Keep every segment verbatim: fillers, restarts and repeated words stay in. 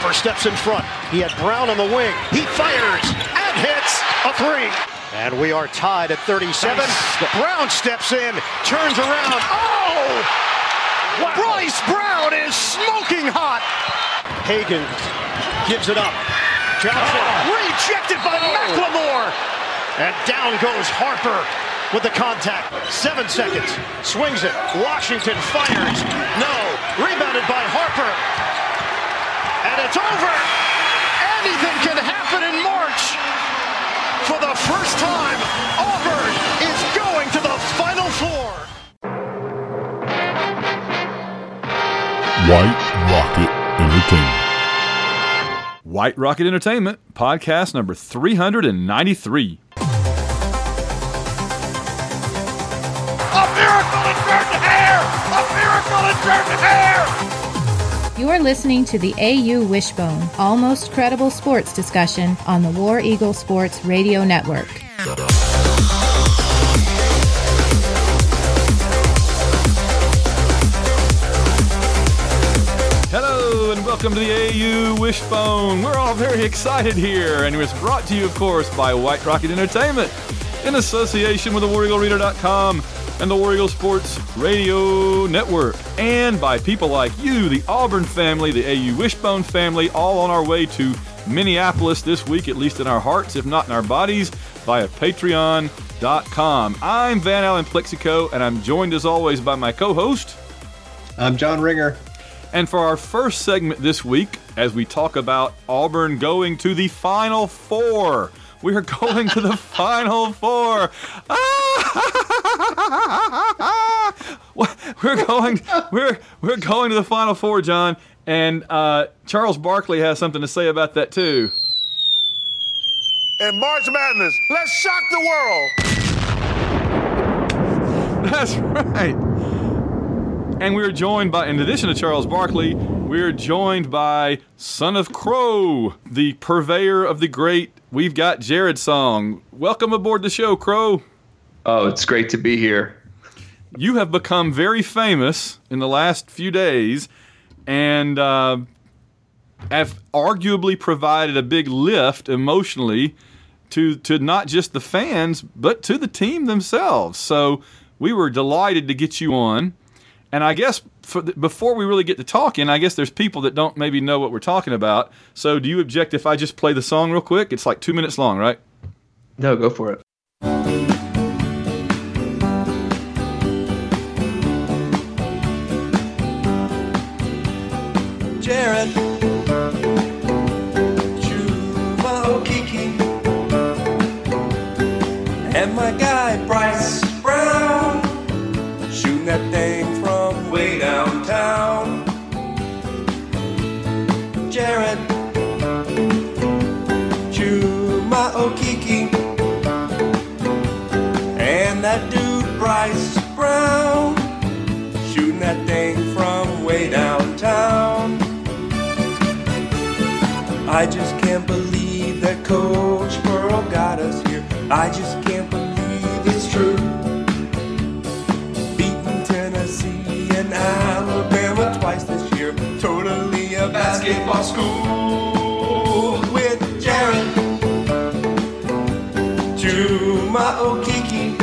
Harper steps in front. He had Brown on the wing. He fires and hits a three. And we are tied at thirty-seven. Nice. Brown steps in, turns around. Oh! Wow. Bryce Brown is smoking hot. Hagan gives it up. Johnson oh. rejected by oh. McLemore. And down goes Harper with the contact. Seven seconds. Swings it. Washington fires. No. Rebounded by Harper. And it's over. Anything can happen in March. For the first time, Auburn is going to the Final Four. White Rocket Entertainment. White Rocket Entertainment, podcast number three hundred ninety-three. A miracle in Jordan Hare! A miracle in Jordan Hare! You are listening to the A U Wishbone, almost credible sports discussion on the War Eagle Sports Radio Network. Hello and welcome to the A U Wishbone. We're all very excited here, and it's brought to you, of course, by White Rocket Entertainment in association with the War Eagle Reader dot com and the War Eagle Sports Radio Network, and by people like you, the Auburn family, the A U Wishbone family, all on our way to Minneapolis this week, at least in our hearts, if not in our bodies, via Patreon dot com. I'm Van Allen Plexico, and I'm joined as always by my co-host. I'm John Ringer. And for our first segment this week, as we talk about Auburn going to the Final Four, we are going to the Final Four. We're going, we're we're going to the Final Four, John. And uh, Charles Barkley has something to say about that too. In March Madness, let's shock the world. That's right. And we're joined by, in addition to Charles Barkley, we're joined by Son of Crow, the purveyor of the great We've Got Jared song. Welcome aboard the show, Crow. Oh, it's great to be here. You have become very famous in the last few days and uh, have arguably provided a big lift emotionally to, to not just the fans, but to the team themselves. So we were delighted to get you on. And I guess for the, before we really get to talking, I guess there's people that don't maybe know what we're talking about. So do you object if I just play the song real quick? It's like two minutes long, right? No, go for it. Jared, Chuma Okeke, and my guy Bryce Brown, shooting that thing from way downtown. Jared, Chuma Okeke, and that dude Bryce Brown, shooting that thing from way downtown. I just can't believe that Coach Pearl got us here. I just can't believe it's true. Beating Tennessee and Alabama twice this year. Totally a basketball school. With Jared, Chuma Okeke,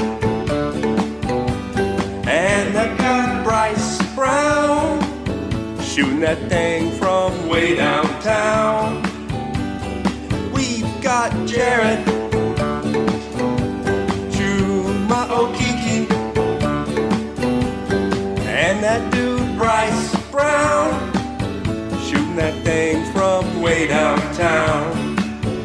and that guy Bryce Brown, shooting that thing from way downtown. We've got Jared, Chuma Okeke, and that dude Bryce Brown, shooting that thing from way downtown.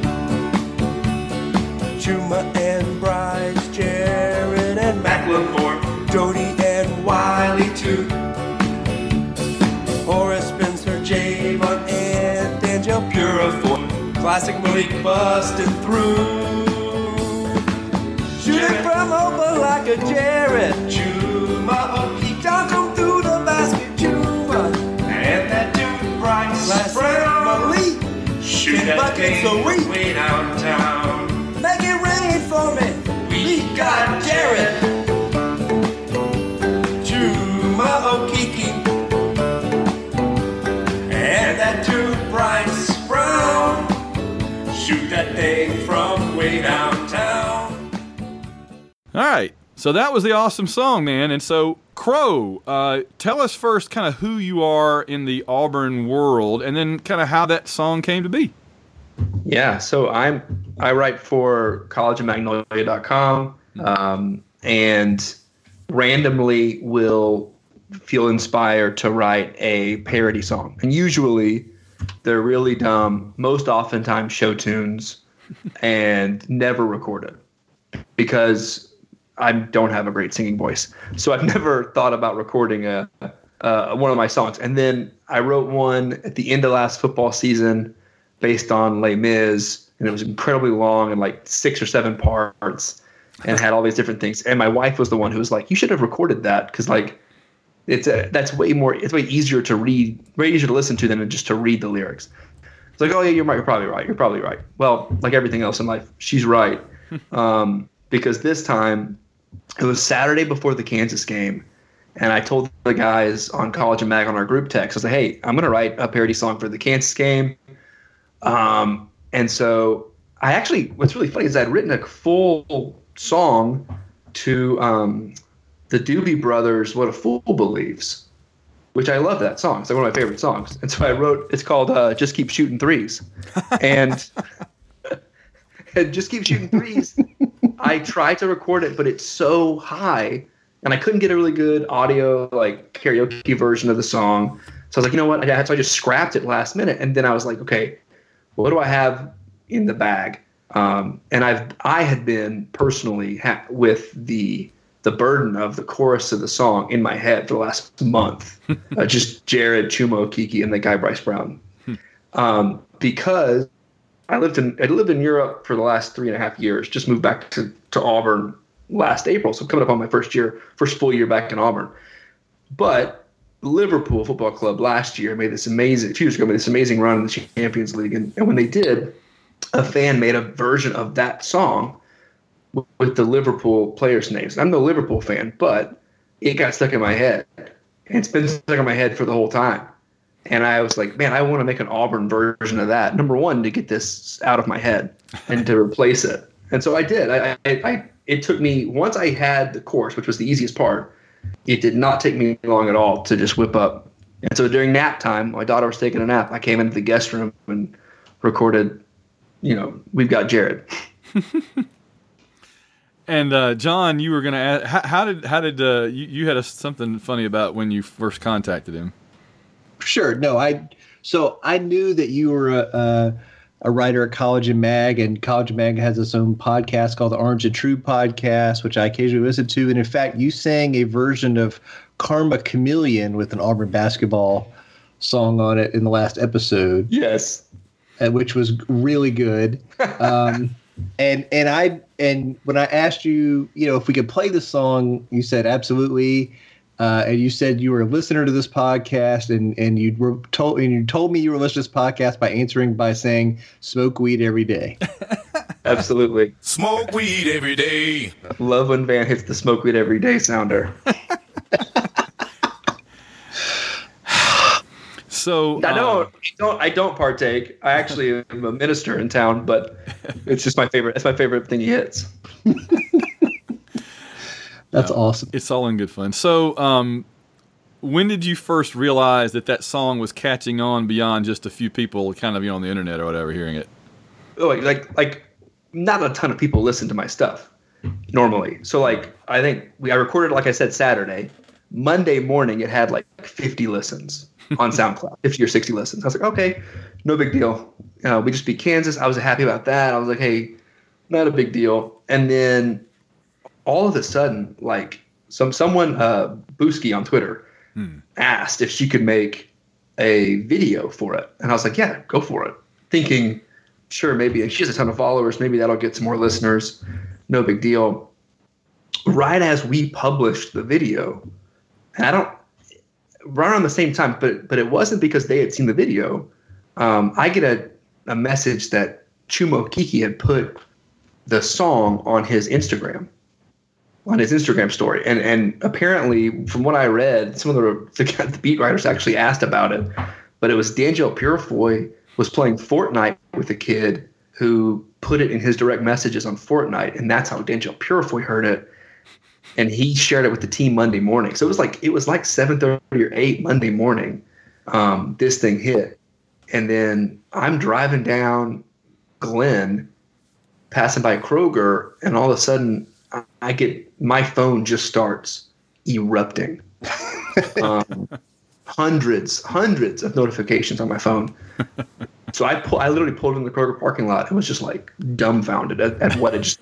Chuma and Bryce, Jared and McLemore, Doty and Wiley too. Horace Spencer, Javon, and Daniel Purifoy. Classic Malik busting through. Shooting from open like a Jared. Chuma Okeke, John come through the basket. Chuma and that dude Bryce Brown, Malik, shoot that thing so we way downtown. Make it rain for me. We got Jared, Chuma Okeke, and that dude Bryce All right. So that was the awesome song, man. And so, Crow, uh, tell us first kind of who you are in the Auburn world, and then kind of how that song came to be. Yeah, so I'm I write for college of magnolia dot com, um, and randomly will feel inspired to write a parody song. And usually they're really dumb, most oftentimes show tunes, and never recorded because I don't have a great singing voice. So I've never thought about recording a, uh, one of my songs. And then I wrote one at the end of last football season based on Les Mis, and it was incredibly long and like six or seven parts and had all these different things. And my wife was the one who was like, you should have recorded that because like it's a, that's way more, it's way easier to read, way easier to listen to than just to read the lyrics. It's like, oh yeah, you're right, you're probably right, you're probably right. Well, like everything else in life, she's right. um, because this time, it was Saturday before the Kansas game, and I told the guys on College and Mag on our group text, I was like, hey, I'm going to write a parody song for the Kansas game. Um, and so I actually, what's really funny is I'd written a full song to um, the Doobie Brothers, What a Fool Believes, which I love that song. It's like one of my favorite songs. And so I wrote, it's called uh, Just Keep Shooting Threes. And, and Just Keep Shooting Threes. I tried to record it, but it's so high, and I couldn't get a really good audio, like karaoke version of the song. So I was like, you know what? I, so I just scrapped it last minute, and then I was like, okay, what do I have in the bag? Um, and I've I had been personally ha- with the the burden of the chorus of the song in my head for the last month, uh, just Jared, Chumo, Kiki, and the guy Bryce Brown, um, because. I lived in I lived in Europe for the last three and a half years. Just moved back to, to Auburn last April, so I'm coming up on my first year, first full year back in Auburn. But Liverpool Football Club last year made this amazing, a few years ago, made this amazing run in the Champions League, and, and when they did, a fan made a version of that song with, with the Liverpool players' names. I'm no Liverpool fan, but it got stuck in my head, and it's been stuck in my head for the whole time. And I was like, man, I want to make an Auburn version of that. Number one, to get this out of my head and to replace it. And so I did. I, I, I, it took me, once I had the chorus, which was the easiest part, it did not take me long at all to just whip up. And so during nap time, my daughter was taking a nap. I came into the guest room and recorded, you know, We've Got Jared. And uh, John, you were going to ask, how, how did, how did uh, you, you had a, something funny about when you first contacted him? Sure. No, I. So I knew that you were a, a, a writer at College and Mag, and College and Mag has its own podcast called the Orange and True Podcast, which I occasionally listen to. And in fact, you sang a version of Karma Chameleon with an Auburn basketball song on it in the last episode. Yes. Uh, which was really good. Um, and and I and when I asked you, you know, if we could play the song, you said absolutely. Uh, and you said you were a listener to this podcast, and, and you were told and you told me you were listening to this podcast by answering by saying "smoke weed every day." Absolutely, smoke weed every day. Love when Van hits the smoke weed every day sounder. So I don't, um, I don't, I don't partake. I actually am a minister in town, but it's just my favorite. It's my favorite thing he hits. That's no, awesome. It's all in good fun. So, um, when did you first realize that that song was catching on beyond just a few people kind of you know, on the internet or whatever hearing it? Oh, like, like, like, not a ton of people listen to my stuff normally. So, like, I think we I recorded, like I said, Saturday. Monday morning, it had like fifty listens on SoundCloud, fifty or sixty listens. I was like, okay, no big deal. Uh, we just beat Kansas. I was happy about that. I was like, hey, not a big deal. And then all of a sudden, like some someone, uh, Booski on Twitter, hmm. asked if she could make a video for it, and I was like, yeah, go for it. Thinking, sure, maybe she has a ton of followers, maybe that'll get some more listeners. No big deal. Right as we published the video, and I don't right around the same time, but but it wasn't because they had seen the video. Um, I get a a message that Chumo Kiki had put the song on his Instagram. on his Instagram story. And and apparently, from what I read, some of the, the, the beat writers actually asked about it, but it was D'Angelo Purifoy was playing Fortnite with a kid who put it in his direct messages on Fortnite, and that's how D'Angelo Purifoy heard it. and he shared it with the team Monday morning. So it was like it was like seven thirty or eight Monday morning. Um, this thing hit, and then I'm driving down Glen, passing by Kroger, and all of a sudden I, I get my phone just starts erupting. um, hundreds, hundreds of notifications on my phone. So I pull, I literally pulled in the Kroger parking lot and was just like dumbfounded at, at what it just.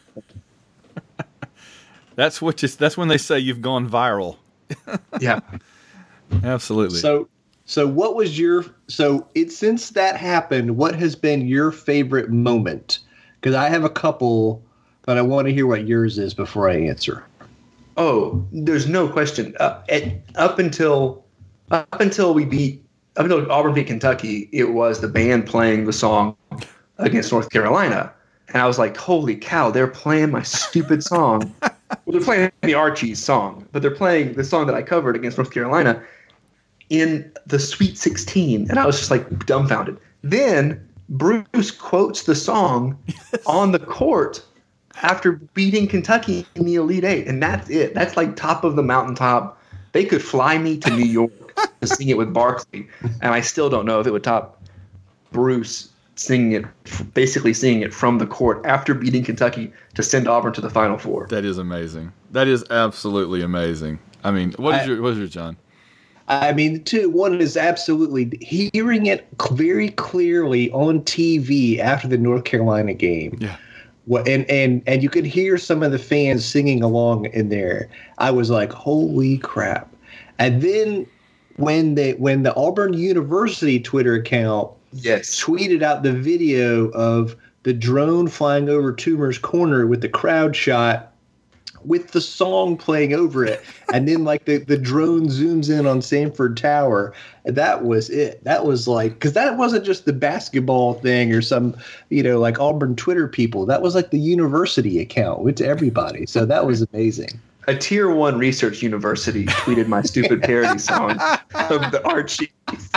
That's what just, that's when they say you've gone viral. Yeah, absolutely. So, so what was your so it since that happened? What has been your favorite moment? Because I have a couple, but I want to hear what yours is before I answer. Oh, there's no question. Uh, at, up until up until we beat up until Auburn beat Kentucky, it was the band playing the song against North Carolina, and I was like, "Holy cow! They're playing my stupid song." Well, they're playing the Archies song, but they're playing the song that I covered against North Carolina in the Sweet sixteen, and I was just like dumbfounded. Then Bruce quotes the song on the court after beating Kentucky in the Elite Eight, and that's it. That's like top of the mountaintop. They could fly me to New York to sing it with Barkley, and I still don't know if it would top Bruce singing it, basically singing it from the court after beating Kentucky to send Auburn to the Final Four. That is amazing. That is absolutely amazing. I mean, what is I, your, what is your John? I mean, two, one is absolutely hearing it very clearly on T V after the North Carolina game. Yeah. What, and, and, and you could hear some of the fans singing along in there. I was like, holy crap. And then when they, when the Auburn University Twitter account yes. tweeted out the video of the drone flying over Toomer's corner with the crowd shot with the song playing over it, and then like the, the drone zooms in on Sanford Tower, that was it. That was like, because that wasn't just the basketball thing or some, you know, like Auburn Twitter people. That was like the university account, went to everybody. So that was amazing. A tier one research university tweeted my stupid parody song of the Archies.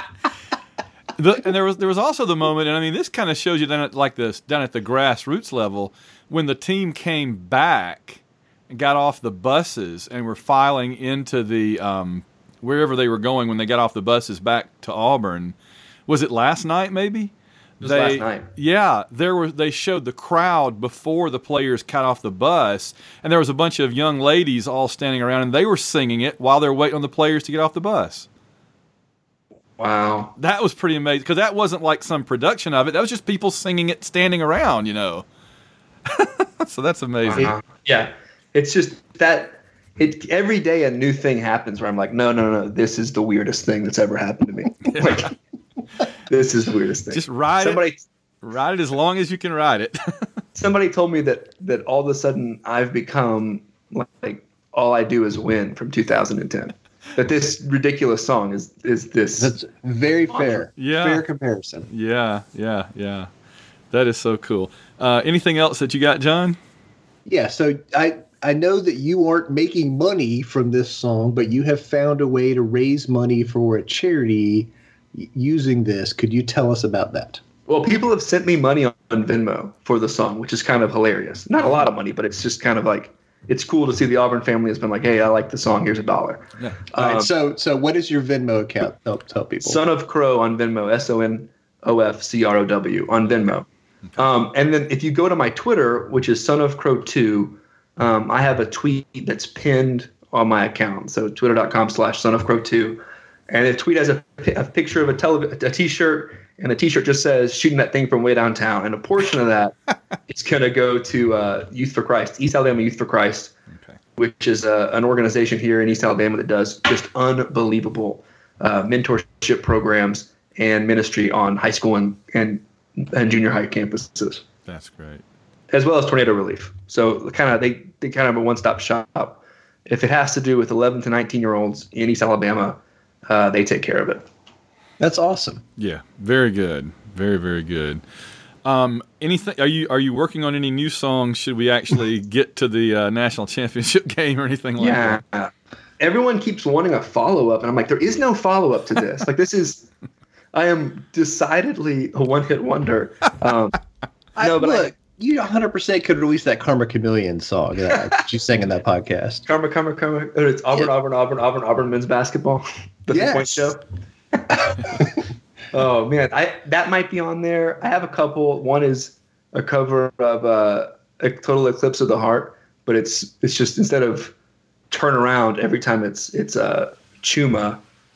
The, and there was there was also the moment, and I mean, this kind of shows you down at like this down at the grassroots level when the team came back and got off the buses and were filing into the um, wherever they were going when they got off the buses back to Auburn. Was it last night? Maybe it was they, last night. Yeah, there were. They showed the crowd before the players got off the bus, and there was a bunch of young ladies all standing around, and they were singing it while they're waiting on the players to get off the bus. Wow. That was pretty amazing, because that wasn't like some production of it. That was just people singing it standing around, you know. So that's amazing. Uh-huh. Yeah. It's just that it every day a new thing happens where I'm like, no, no, no, this is the weirdest thing that's ever happened to me. Yeah. Like, this is the weirdest thing. Just ride somebody, it. Ride it as long as you can ride it. Somebody told me that, that all of a sudden I've become like all I do is win from two thousand ten. That this ridiculous song is is this. That's very fair. Yeah. Fair comparison. Yeah, yeah, yeah. That is so cool. Uh, anything else that you got, John? Yeah, so I I know that you aren't making money from this song, but you have found a way to raise money for a charity using this. Could you tell us about that? Well, people have sent me money on Venmo for the song, which is kind of hilarious. Not a lot of money, but it's just kind of like, it's cool to see the Auburn family has been like, hey, I like the song. Here's a dollar. Yeah. All right, Um, so so what is your Venmo account? Tell, tell people. Son of Crow on Venmo, S O N O F C R O W on Venmo. Um, and then if you go to my Twitter, which is Son of Crow two, um, I have a tweet that's pinned on my account. So twitter.com slash Son of Crow two. And the tweet has a, a picture of a, tele- a T-shirt, and the T-shirt just says, shooting that thing from way downtown. And a portion of that is going to go to uh, Youth for Christ, East Alabama Youth for Christ, Okay. which is uh, an organization here in East Alabama that does just unbelievable uh, mentorship programs and ministry on high school and, and, and junior high campuses, That's great. as well as tornado relief. So kind of they, they kind of a one-stop shop. If it has to do with eleven to nineteen-year-olds in East Alabama, uh, they take care of it. That's awesome. Yeah, very good. Very, very good. Um, anything? Are you are you working on any new songs? Should we actually get to the uh, national championship game or anything like Yeah. that? Everyone keeps wanting a follow-up, and I'm like, there is no follow-up to this. Like, this is – I am decidedly a one-hit wonder. Um, I, no, but look, you one hundred percent could release that Karma Chameleon song that, that you sang in that podcast. Karma, Karma, Karma. Oh, it's Auburn, yeah. Auburn, Auburn, Auburn, Auburn men's basketball. The yes. three-point show. Oh, man. I that might be on there. I have a couple. One is a cover of uh, a Total Eclipse of the Heart, but it's it's just instead of turn around every time it's it's uh, Chuma,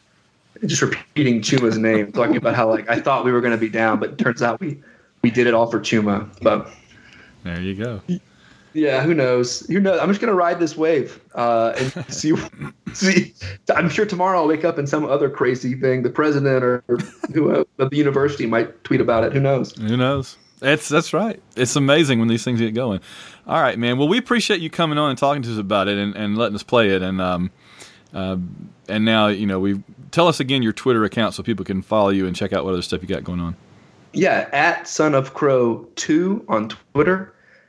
just repeating Chuma's name, talking about how like I thought we were going to be down, but it turns out we we did it all for Chuma. But there you go. Yeah, who knows? Who knows? I'm just going to ride this wave uh, and see. see. I'm sure tomorrow I'll wake up and some other crazy thing. The president or, or who uh, of the university might tweet about it. Who knows? Who knows? That's that's right. It's amazing when these things get going. All right, man. Well, we appreciate you coming on and talking to us about it and, and letting us play it. And um, uh, and now you know we tell us again your Twitter account so people can follow you and check out what other stuff you got going on. Yeah, at Son of Crow two on Twitter.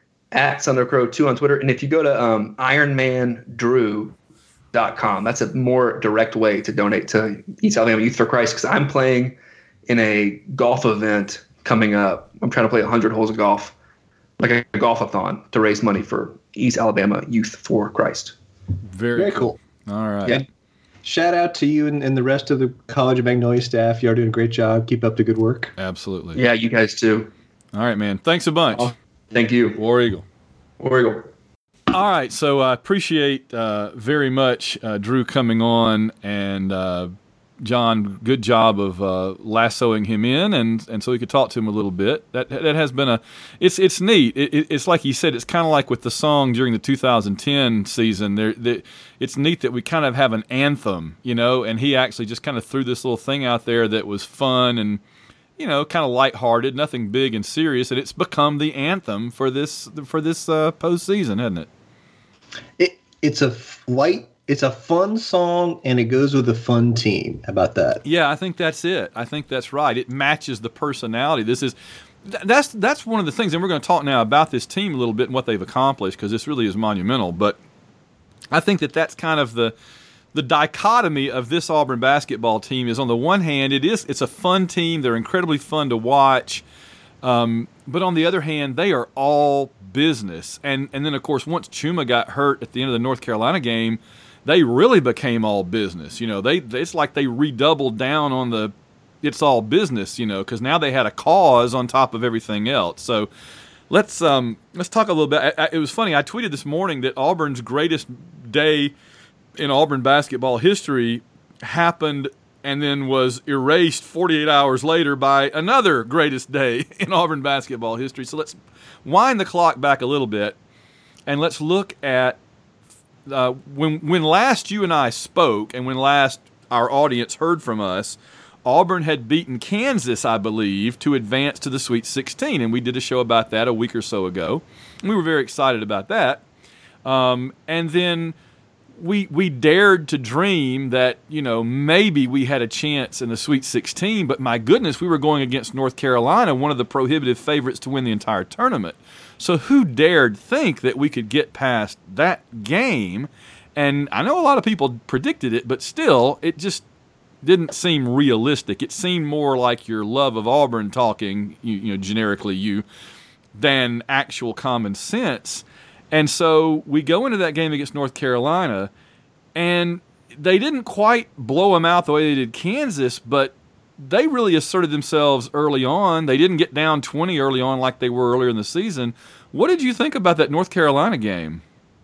At Son of Crow two on Twitter. And if you go to um, iron man drew dot com, that's a more direct way to donate to East Alabama Youth for Christ, because I'm playing in a golf event coming up. I'm trying to play one hundred holes of golf, like a, a golf-a-thon, to raise money for East Alabama Youth for Christ. Very, Very cool. cool. All right. Yeah. Shout out to you and, and the rest of the College of Magnolia staff. You are doing a great job. Keep up the good work. Absolutely. Yeah, you guys too. All right, man. Thanks a bunch. Oh. Thank you. War Eagle. War Eagle. All right, so I appreciate uh, very much uh, Drew coming on, and uh, John, good job of uh, lassoing him in, and, and so we could talk to him a little bit. That that has been a, it's it's neat. It, it, it's like he said, it's kind of like with the song during the two thousand ten season. There, there, it's neat that we kind of have an anthem, you know, and he actually just kind of threw this little thing out there that was fun and, you know, kind of lighthearted, nothing big and serious, and it's become the anthem for this for this uh, postseason, hasn't it? It it's a light, it's a fun song, and it goes with a fun team. How about that? Yeah, I think that's it. I think that's right. It matches the personality. This is that's that's one of the things, and we're going to talk now about this team a little bit and what they've accomplished, because this really is monumental. But I think that that's kind of the. The dichotomy of this Auburn basketball team is, on the one hand, it is it's a fun team. They're incredibly fun to watch. Um, but on the other hand, they are all business. And and then, of course, once Chuma got hurt at the end of the North Carolina game, they really became all business. You know, they it's like they redoubled down on the it's all business, you know, because now they had a cause on top of everything else. So let's um, let's talk a little bit. I, I, it was funny. I tweeted this morning that Auburn's greatest day in Auburn basketball history happened and then was erased forty-eight hours later by another greatest day in Auburn basketball history. So let's wind the clock back a little bit and let's look at uh, when when last you and I spoke and when last our audience heard from us, Auburn had beaten Kansas, I believe, to advance to the Sweet sixteen, and we did a show about that a week or so ago. We were very excited about that. Um, and then we we dared to dream that, you know, maybe we had a chance in the Sweet sixteen, but my goodness, we were going against North Carolina, one of the prohibitive favorites to win the entire tournament. So who dared think that we could get past that game? And I know a lot of people predicted it, but still, it just didn't seem realistic. It seemed more like your love of Auburn talking, you, you know, generically you, than actual common sense. And so we go into that game against North Carolina, and they didn't quite blow them out the way they did Kansas, but they really asserted themselves early on. They didn't get down twenty early on like they were earlier in the season. What did you think about that North Carolina game?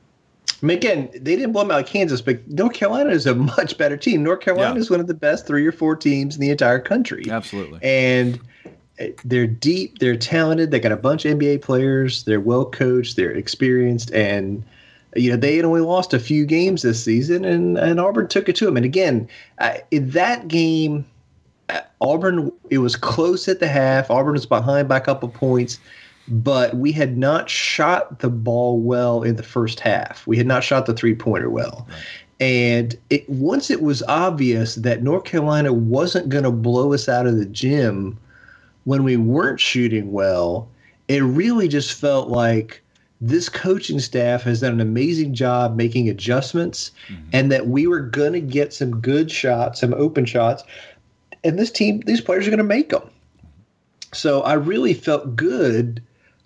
I mean, again, they didn't blow them out of Kansas, but North Carolina is a much better team. North Carolina Yeah. is one of the best three or four teams in the entire country. Absolutely. And they're deep, they're talented, they got a bunch of N B A players, they're well coached, they're experienced, and you know they had only lost a few games this season, and, and Auburn took it to them. And again, uh, in that game, uh, Auburn, it was close at the half. Auburn was behind by a couple points, but we had not shot the ball well in the first half. We had not shot the three-pointer well. Right. And it, once it was obvious that North Carolina wasn't going to blow us out of the gym when we weren't shooting well, it really just felt like this coaching staff has done an amazing job making adjustments, mm-hmm. and that we were going to get some good shots, some open shots, and this team, these players are going to make them. So I really felt good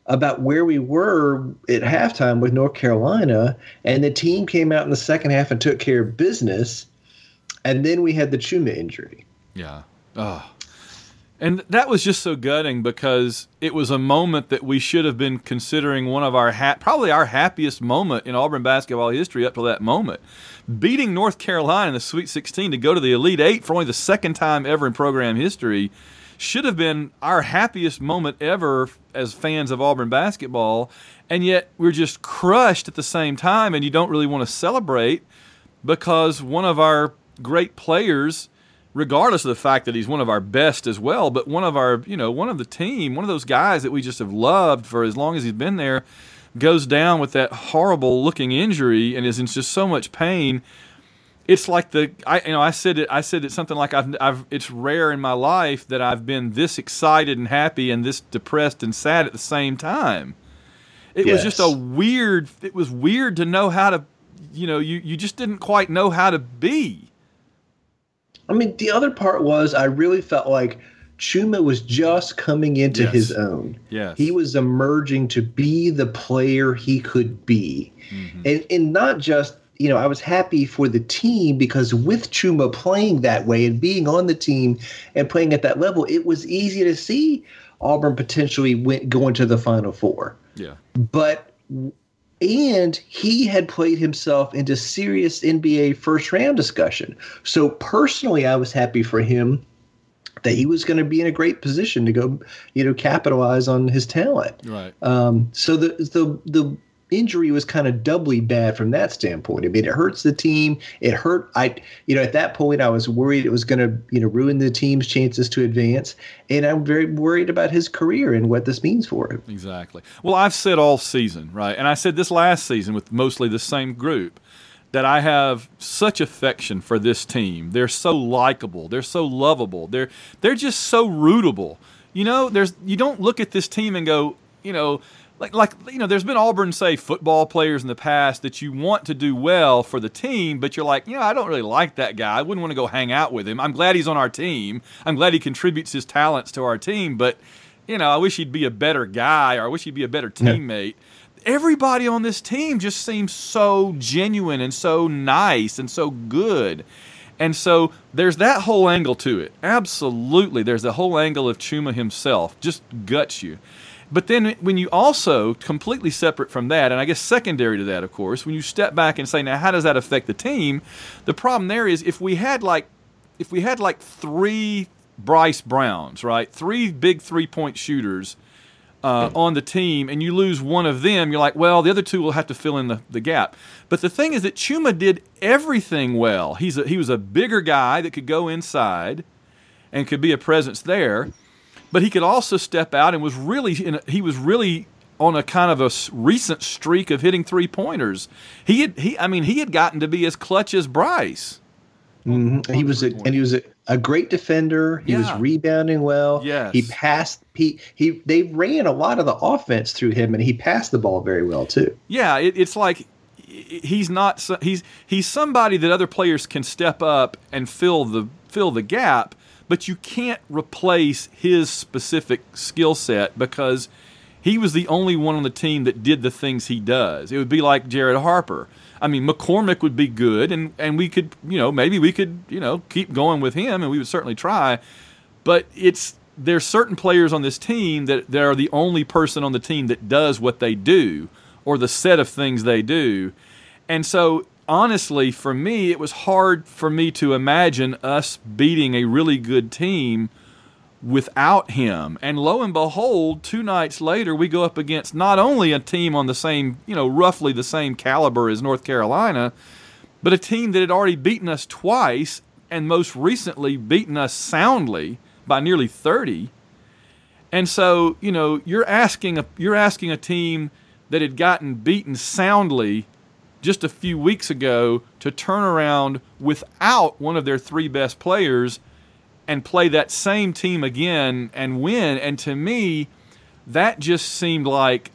about where we were at halftime with North Carolina, and the team came out in the second half and took care of business, and then we had the Chuma injury. Yeah. Oh. And that was just so gutting because it was a moment that we should have been considering one of our ha- probably our happiest moment in Auburn basketball history up to that moment. Beating North Carolina in the Sweet sixteen to go to the Elite Eight for only the second time ever in program history should have been our happiest moment ever as fans of Auburn basketball, and yet we're just crushed at the same time, and you don't really want to celebrate because one of our great players, regardless of the fact that he's one of our best as well, but one of our, you know, one of the team, one of those guys that we just have loved for as long as he's been there, goes down with that horrible-looking injury and is in just so much pain. It's like the I you know I said it I said it something like I've I've it's rare in my life that I've been this excited and happy and this depressed and sad at the same time. It Yes. was just a weird it was weird to know how to you know you, you just didn't quite know how to be. I mean, the other part was I really felt like Chuma was just coming into Yes. his own. Yes. He was emerging to be the player he could be. Mm-hmm. And and not just, you know, I was happy for the team because with Chuma playing that way and being on the team and playing at that level, it was easy to see Auburn potentially went, going to the Final Four. Yeah. But and he had played himself into serious N B A first round discussion. So personally, I was happy for him that he was going to be in a great position to go, you know, capitalize on his talent. Right. Um, so the the the injury was kind of doubly bad from that standpoint. I mean, it hurts the team. It hurt. I, you know, at that point, I was worried it was going to, you know, ruin the team's chances to advance. And I'm very worried about his career and what this means for him. Exactly. Well, I've said all season, right, and I said this last season with mostly the same group, that I have such affection for this team. They're so likable. They're so lovable. They're they're just so rootable. You know, there's you don't look at this team and go, you know, like like you know, there's been Auburn, say, football players in the past that you want to do well for the team, but you're like, you know, I don't really like that guy. I wouldn't want to go hang out with him. I'm glad he's on our team. I'm glad he contributes his talents to our team, but you know, I wish he'd be a better guy, or I wish he'd be a better teammate. Yeah. Everybody on this team just seems so genuine and so nice and so good. And so there's that whole angle to it. Absolutely. There's the whole angle of Chuma himself. Just guts you. But then when you also, completely separate from that, and I guess secondary to that, of course, when you step back and say, now, how does that affect the team? The problem there is if we had like, if we had like three Bryce Browns, right, three big three-point shooters uh, on the team, and you lose one of them, you're like, well, the other two will have to fill in the, the gap. But the thing is that Chuma did everything well. He's a, he was a bigger guy that could go inside and could be a presence there. But he could also step out and was really in a, he was really on a kind of a recent streak of hitting three pointers. He had he I mean he had gotten to be as clutch as Bryce. Mm-hmm. He was a, and he was a, a great defender. He Yeah. was rebounding well. Yes. He passed. He he. They ran a lot of the offense through him, and he passed the ball very well too. Yeah, it, it's like he's not so- he's he's somebody that other players can step up and fill the fill the gap. But you can't replace his specific skill set because he was the only one on the team that did the things he does. It would be like Jared Harper. I mean, McCormick would be good, and, and we could, you know, maybe we could, you know, keep going with him, and we would certainly try. But it's there's certain players on this team that they are the only person on the team that does what they do or the set of things they do. And so honestly, for me, it was hard for me to imagine us beating a really good team without him. And lo and behold, two nights later, we go up against not only a team on the same, you know, roughly the same caliber as North Carolina, but a team that had already beaten us twice and most recently beaten us soundly by nearly thirty. And so, you know, you're asking a, you're asking a team that had gotten beaten soundly just a few weeks ago to turn around without one of their three best players and play that same team again and win. And to me, that just seemed like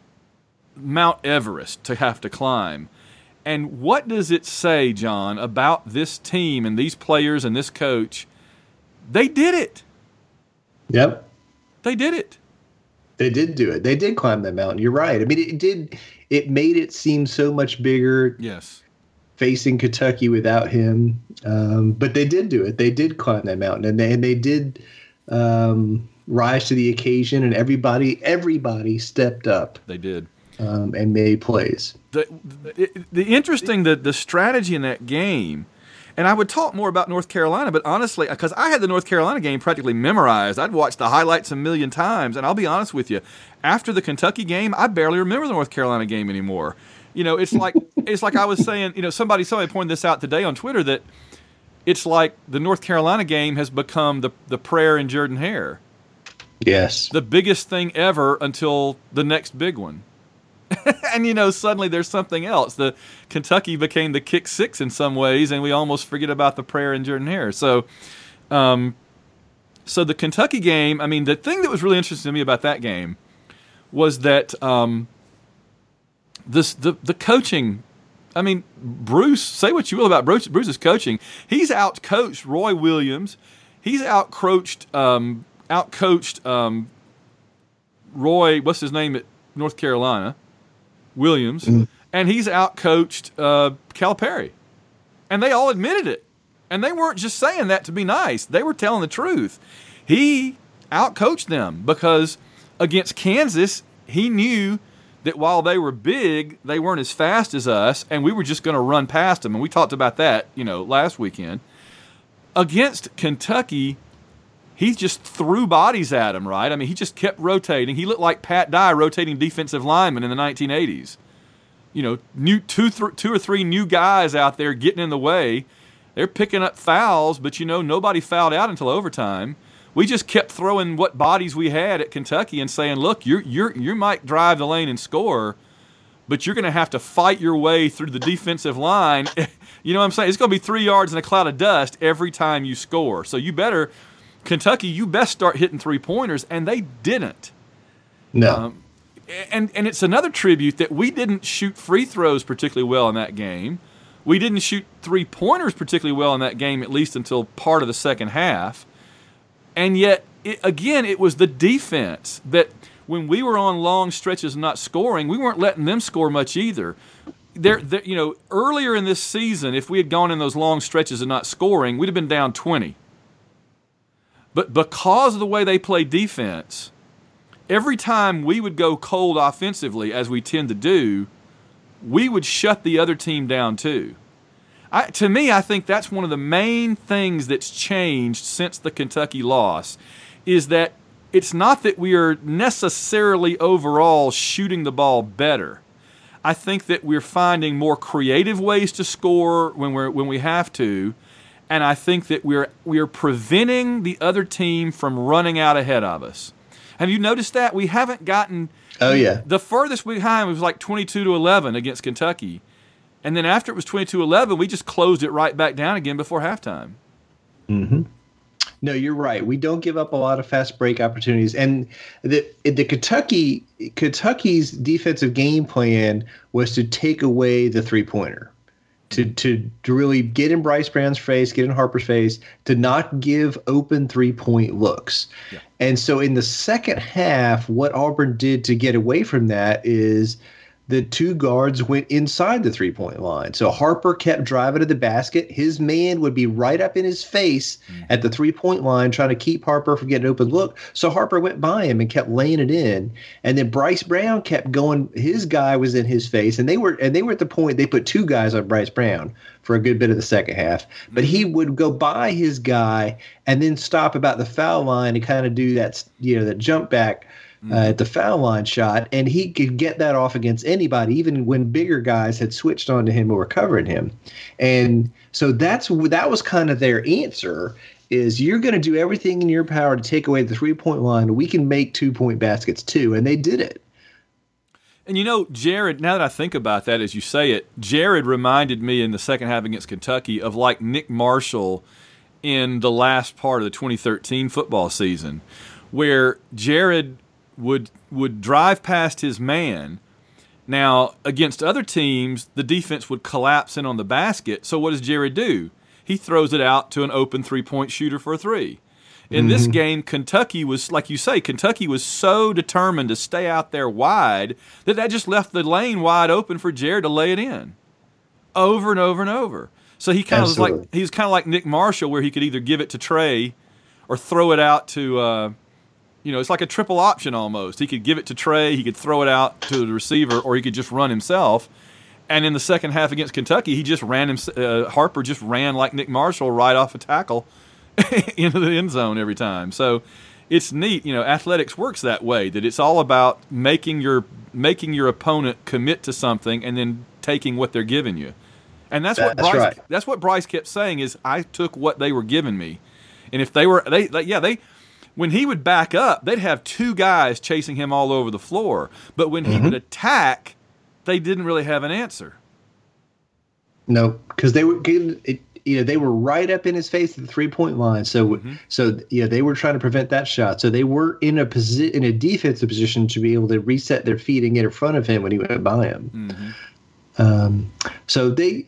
Mount Everest to have to climb. And what does it say, John, about this team and these players and this coach? They did it. Yep. They did it. They did do it. They did climb that mountain. You're right. I mean, it did. It made it seem so much bigger. Yes. Facing Kentucky without him, um, but they did do it. They did climb that mountain, and they and they did um, rise to the occasion. And everybody, everybody stepped up. They did. Um, and made plays. The, the, the interesting, the, the strategy in that game, and I would talk more about North Carolina, but honestly, because I had the North Carolina game practically memorized. I'd watched the highlights a million times, and I'll be honest with you, after the Kentucky game, I barely remember the North Carolina game anymore. You know, it's like it's like I was saying, you know, somebody somebody pointed this out today on Twitter that it's like the North Carolina game has become the, the prayer in Jordan Hare. Yes. The biggest thing ever until the next big one. And, you know, suddenly there's something else. The Kentucky became the kick six in some ways, and we almost forget about the prayer in Jordan Hare. So, um, so the Kentucky game, I mean, the thing that was really interesting to me about that game was that um, this the, the coaching, I mean, Bruce, say what you will about Bruce, Bruce's coaching. He's out-coached Roy Williams. He's out-coached, um, out-coached um, Roy, what's his name at North Carolina? Williams, mm. and he's out-coached uh, Calipari. And they all admitted it. And they weren't just saying that to be nice. They were telling the truth. He out-coached them because against Kansas, he knew that while they were big, they weren't as fast as us, and we were just going to run past them. And we talked about that, you know, last weekend. Against Kentucky, he just threw bodies at him, right? I mean, he just kept rotating. He looked like Pat Dye rotating defensive linemen in the nineteen eighties. You know, new two, th- two or three new guys out there getting in the way. They're picking up fouls, but, you know, nobody fouled out until overtime. We just kept throwing what bodies we had at Kentucky and saying, look, you're, you're, you might drive the lane and score, but you're going to have to fight your way through the defensive line. You know what I'm saying? It's going to be three yards in a cloud of dust every time you score. So you better – Kentucky, you best start hitting three-pointers, and they didn't. No. Um, and and it's another tribute that we didn't shoot free throws particularly well in that game. We didn't shoot three-pointers particularly well in that game, at least until part of the second half. And yet, it, again, it was the defense that when we were on long stretches of not scoring, we weren't letting them score much either. There, you know, earlier in this season, if we had gone in those long stretches of not scoring, we'd have been down twenty. But because of the way they play defense, every time we would go cold offensively, as we tend to do, we would shut the other team down too. I, to me, I think that's one of the main things that's changed since the Kentucky loss, is that it's not that we are necessarily overall shooting the ball better. I think that we're finding more creative ways to score when we're when we have to. And I think that we're we're preventing the other team from running out ahead of us. Have you noticed that? We haven't gotten Oh yeah. The furthest we behind was like twenty-two to eleven against Kentucky. And then after it was twenty-two eleven, we just closed it right back down again before halftime. Mm-hmm. No, you're right. We don't give up a lot of fast break opportunities. And the the Kentucky Kentucky's defensive game plan was to take away the three-pointer. To, to to really get in Bryce Brown's face, get in Harper's face, to not give open three-point looks. Yeah. And so in the second half, what Auburn did to get away from that is the two guards went inside the three-point line. So Harper kept driving to the basket. His man would be right up in his face mm-hmm. at the three-point line trying to keep Harper from getting an open look. So Harper went by him and kept laying it in. And then Bryce Brown kept going. His guy was in his face. And they were and they were at the point they put two guys on Bryce Brown for a good bit of the second half. But he would go by his guy and then stop about the foul line and kind of do that, you know, that jump back Uh, at the foul line shot, and he could get that off against anybody, even when bigger guys had switched onto him or were covering him. And so that's that was kind of their answer, is you're going to do everything in your power to take away the three-point line. We can make two-point baskets too, and they did it. And you know, Jared, now that I think about that as you say it, Jared reminded me in the second half against Kentucky of like Nick Marshall in the last part of the twenty thirteen football season, where Jared would would drive past his man. Now, against other teams, the defense would collapse in on the basket. So what does Jared do? He throws it out to an open three-point shooter for a three. In mm-hmm. this game, Kentucky was, like you say, Kentucky was so determined to stay out there wide that that just left the lane wide open for Jared to lay it in over and over and over. So he kind of was like he was kind of like Nick Marshall, where he could either give it to Trey or throw it out to, uh, you know, it's like a triple option almost. He could give it to Trey, he could throw it out to the receiver, or he could just run himself. And in the second half against Kentucky, he just ran him. Uh, Harper just ran like Nick Marshall right off a tackle into the end zone every time. So it's neat, you know. Athletics works that way. That it's all about making your making your opponent commit to something and then taking what they're giving you. And that's what that's Bryce. Right. That's what Bryce kept saying is I took what they were giving me, and if they were they, they yeah they. When he would back up, they'd have two guys chasing him all over the floor. But when he mm-hmm. would attack, they didn't really have an answer. No, because they were, it, you know, they were right up in his face at the three point line. So, mm-hmm. so yeah, they were trying to prevent that shot. So they were in a posi- in a defensive position to be able to reset their feet and get in front of him when he went by him. Mm-hmm. Um, so they.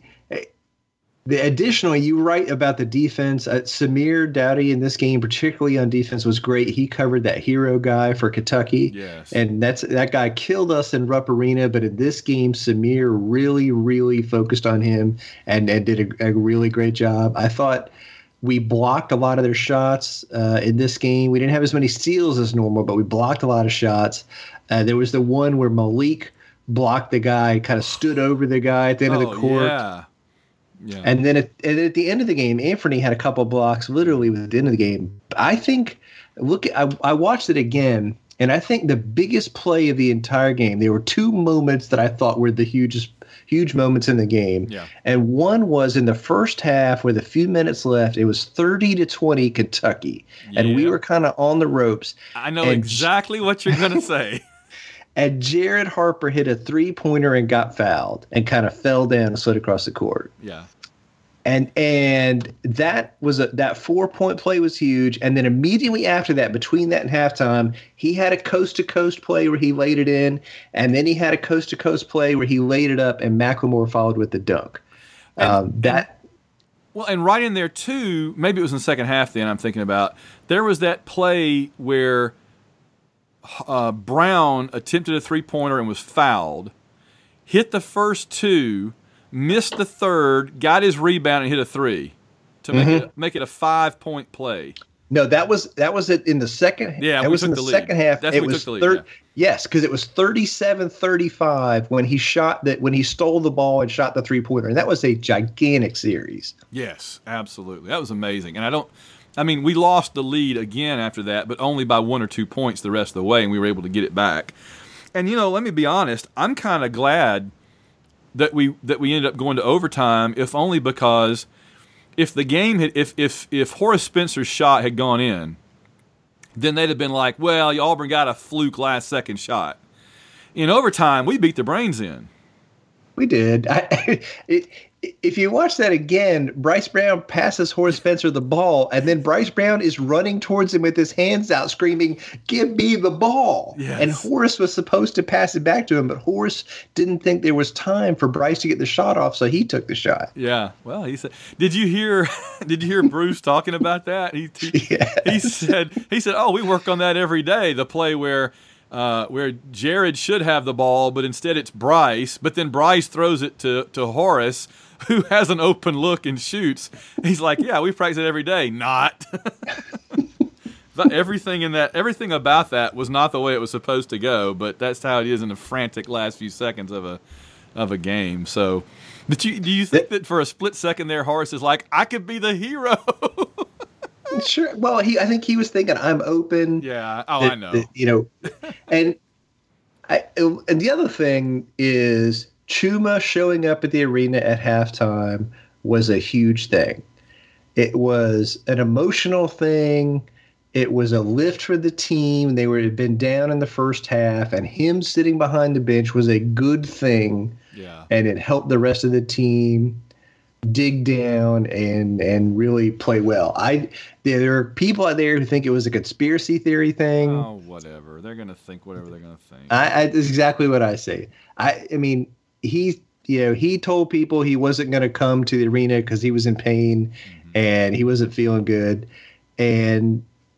The additionally, you write about the defense. Uh, Samir Dowdy in this game, particularly on defense, was great. He covered that hero guy for Kentucky, yes. and that's that guy killed us in Rupp Arena. But in this game, Samir really, really focused on him and, and did a, a really great job. I thought we blocked a lot of their shots uh, in this game. We didn't have as many steals as normal, but we blocked a lot of shots. Uh, there was the one where Malik blocked the guy, kind of stood over the guy at the end oh, of the court. Yeah. Yeah. And then at, and at the end of the game, Anthony had a couple of blocks literally at the end of the game. I think, look, I, I watched it again, and I think the biggest play of the entire game, there were two moments that I thought were the hugest, huge moments in the game. Yeah. And one was in the first half with a few minutes left. It was thirty to twenty Kentucky, yeah. and we were kind of on the ropes. I know and, exactly what you're going to say. And Jared Harper hit a three-pointer and got fouled and kind of fell down and slid across the court. Yeah. And and that was a that four-point play was huge. And then immediately after that, between that and halftime, he had a coast-to-coast play where he laid it in. And then he had a coast-to-coast play where he laid it up, and McLemore followed with the dunk. And, um, that Well, and right in there, too, maybe it was in the second half then I'm thinking about, there was that play where – Uh, Brown attempted a three-pointer and was fouled, hit the first two, missed the third, got his rebound and hit a three to make mm-hmm. it make it a five-point play. No, that was that was it in the second. Yeah, that we was took in the, the lead. second half. That's it when we was took the lead. third. Yeah. Yes, because it was thirty-seven thirty-five when he shot that when he stole the ball and shot the three-pointer, and that was a gigantic series. Yes, absolutely, that was amazing. And I don't. I mean, we lost the lead again after that, but only by one or two points the rest of the way, and we were able to get it back. And, you know, let me be honest, I'm kind of glad that we that we ended up going to overtime, if only because if the game had, if if if Horace Spencer's shot had gone in, then they'd have been like, well, Auburn got a fluke last second shot. In overtime, we beat the brains in. We did. I, it, if you watch that again, Bryce Brown passes Horace Spencer the ball, and then Bryce Brown is running towards him with his hands out, screaming, "Give me the ball!" Yes. And Horace was supposed to pass it back to him, but Horace didn't think there was time for Bryce to get the shot off, so he took the shot. Yeah. Well, he said. Did you hear? Did you hear Bruce talking about that? He he, yes. he said he said, "Oh, we work on that every day." The play where. Uh, where Jared should have the ball, but instead it's Bryce. But then Bryce throws it to, to Horace, who has an open look and shoots. He's like, "Yeah, we practice it every day." Not. But everything in that, everything about that was not the way it was supposed to go. But that's how it is in the frantic last few seconds of a of a game. So, did you do you think that for a split second there, Horace is like, "I could be the hero"? Sure. Well, he. I think he was thinking, "I'm open." Yeah. Oh, that, I know. That, you know, and I. And the other thing is Chuma showing up at the arena at halftime was a huge thing. It was an emotional thing. It was a lift for the team. They were had been down in the first half, and him sitting behind the bench was a good thing. Yeah. And it helped the rest of the team dig down and and really play well. I there are people out there who think it was a conspiracy theory thing. Oh, whatever. They're gonna think whatever they're gonna think. I, I that's exactly what I say. I I mean he you know he told people he wasn't going to come to the arena because he was in pain mm-hmm. and he wasn't feeling good, and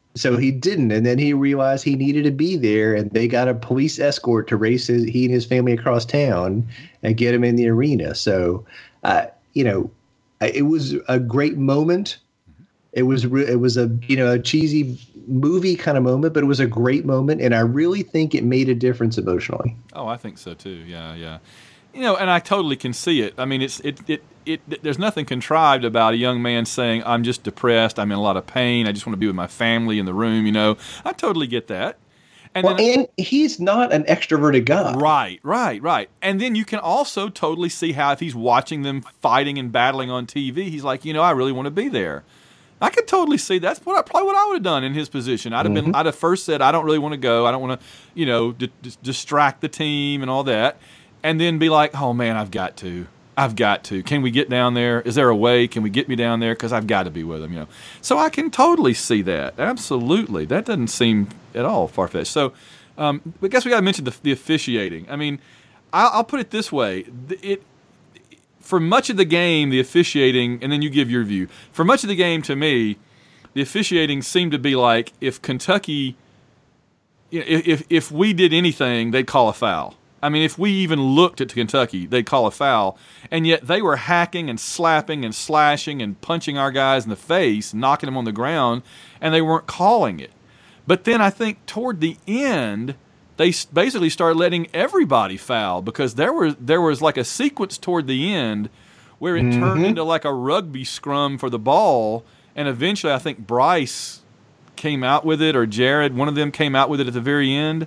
So he didn't, and then he realized he needed to be there, and they got a police escort to race his, he and his family across town and get him in the arena. So, uh, you know, it was a great moment. It was re- it was a you know a cheesy movie kind of moment, but it was a great moment, and I really think it made a difference emotionally. Oh, I think so too. Yeah, yeah. You know, and I totally can see it. I mean, it's it it it. There's nothing contrived about a young man saying, "I'm just depressed. I'm in a lot of pain. I just want to be with my family in the room." You know, I totally get that. And well, then, and he's not an extroverted guy. Right, right, right. And then you can also totally see how if he's watching them fighting and battling on T V, he's like, you know, I really want to be there. I could totally see that's what probably what I would have done in his position. I'd have mm-hmm. been. I'd have first said, I don't really want to go. I don't want to, you know, d- d- distract the team and all that. And then be like, oh man, I've got to. I've got to. Can we get down there? Is there a way? Can we get me down there? Because I've got to be with them, you know. So I can totally see that. Absolutely. That doesn't seem at all far-fetched. So um, I guess we got to mention the, the officiating. I mean, I'll, I'll put it this way. It For much of the game, the officiating, and then you give your view. For much of the game, to me, the officiating seemed to be like if Kentucky, you know, if if we did anything, they'd call a foul. I mean, if we even looked at Kentucky, they'd call a foul. And yet they were hacking and slapping and slashing and punching our guys in the face, knocking them on the ground, and they weren't calling it. But then I think toward the end, they basically started letting everybody foul because there was, there was like a sequence toward the end where it mm-hmm. turned into like a rugby scrum for the ball, and eventually I think Bryce came out with it, or Jared, one of them came out with it at the very end.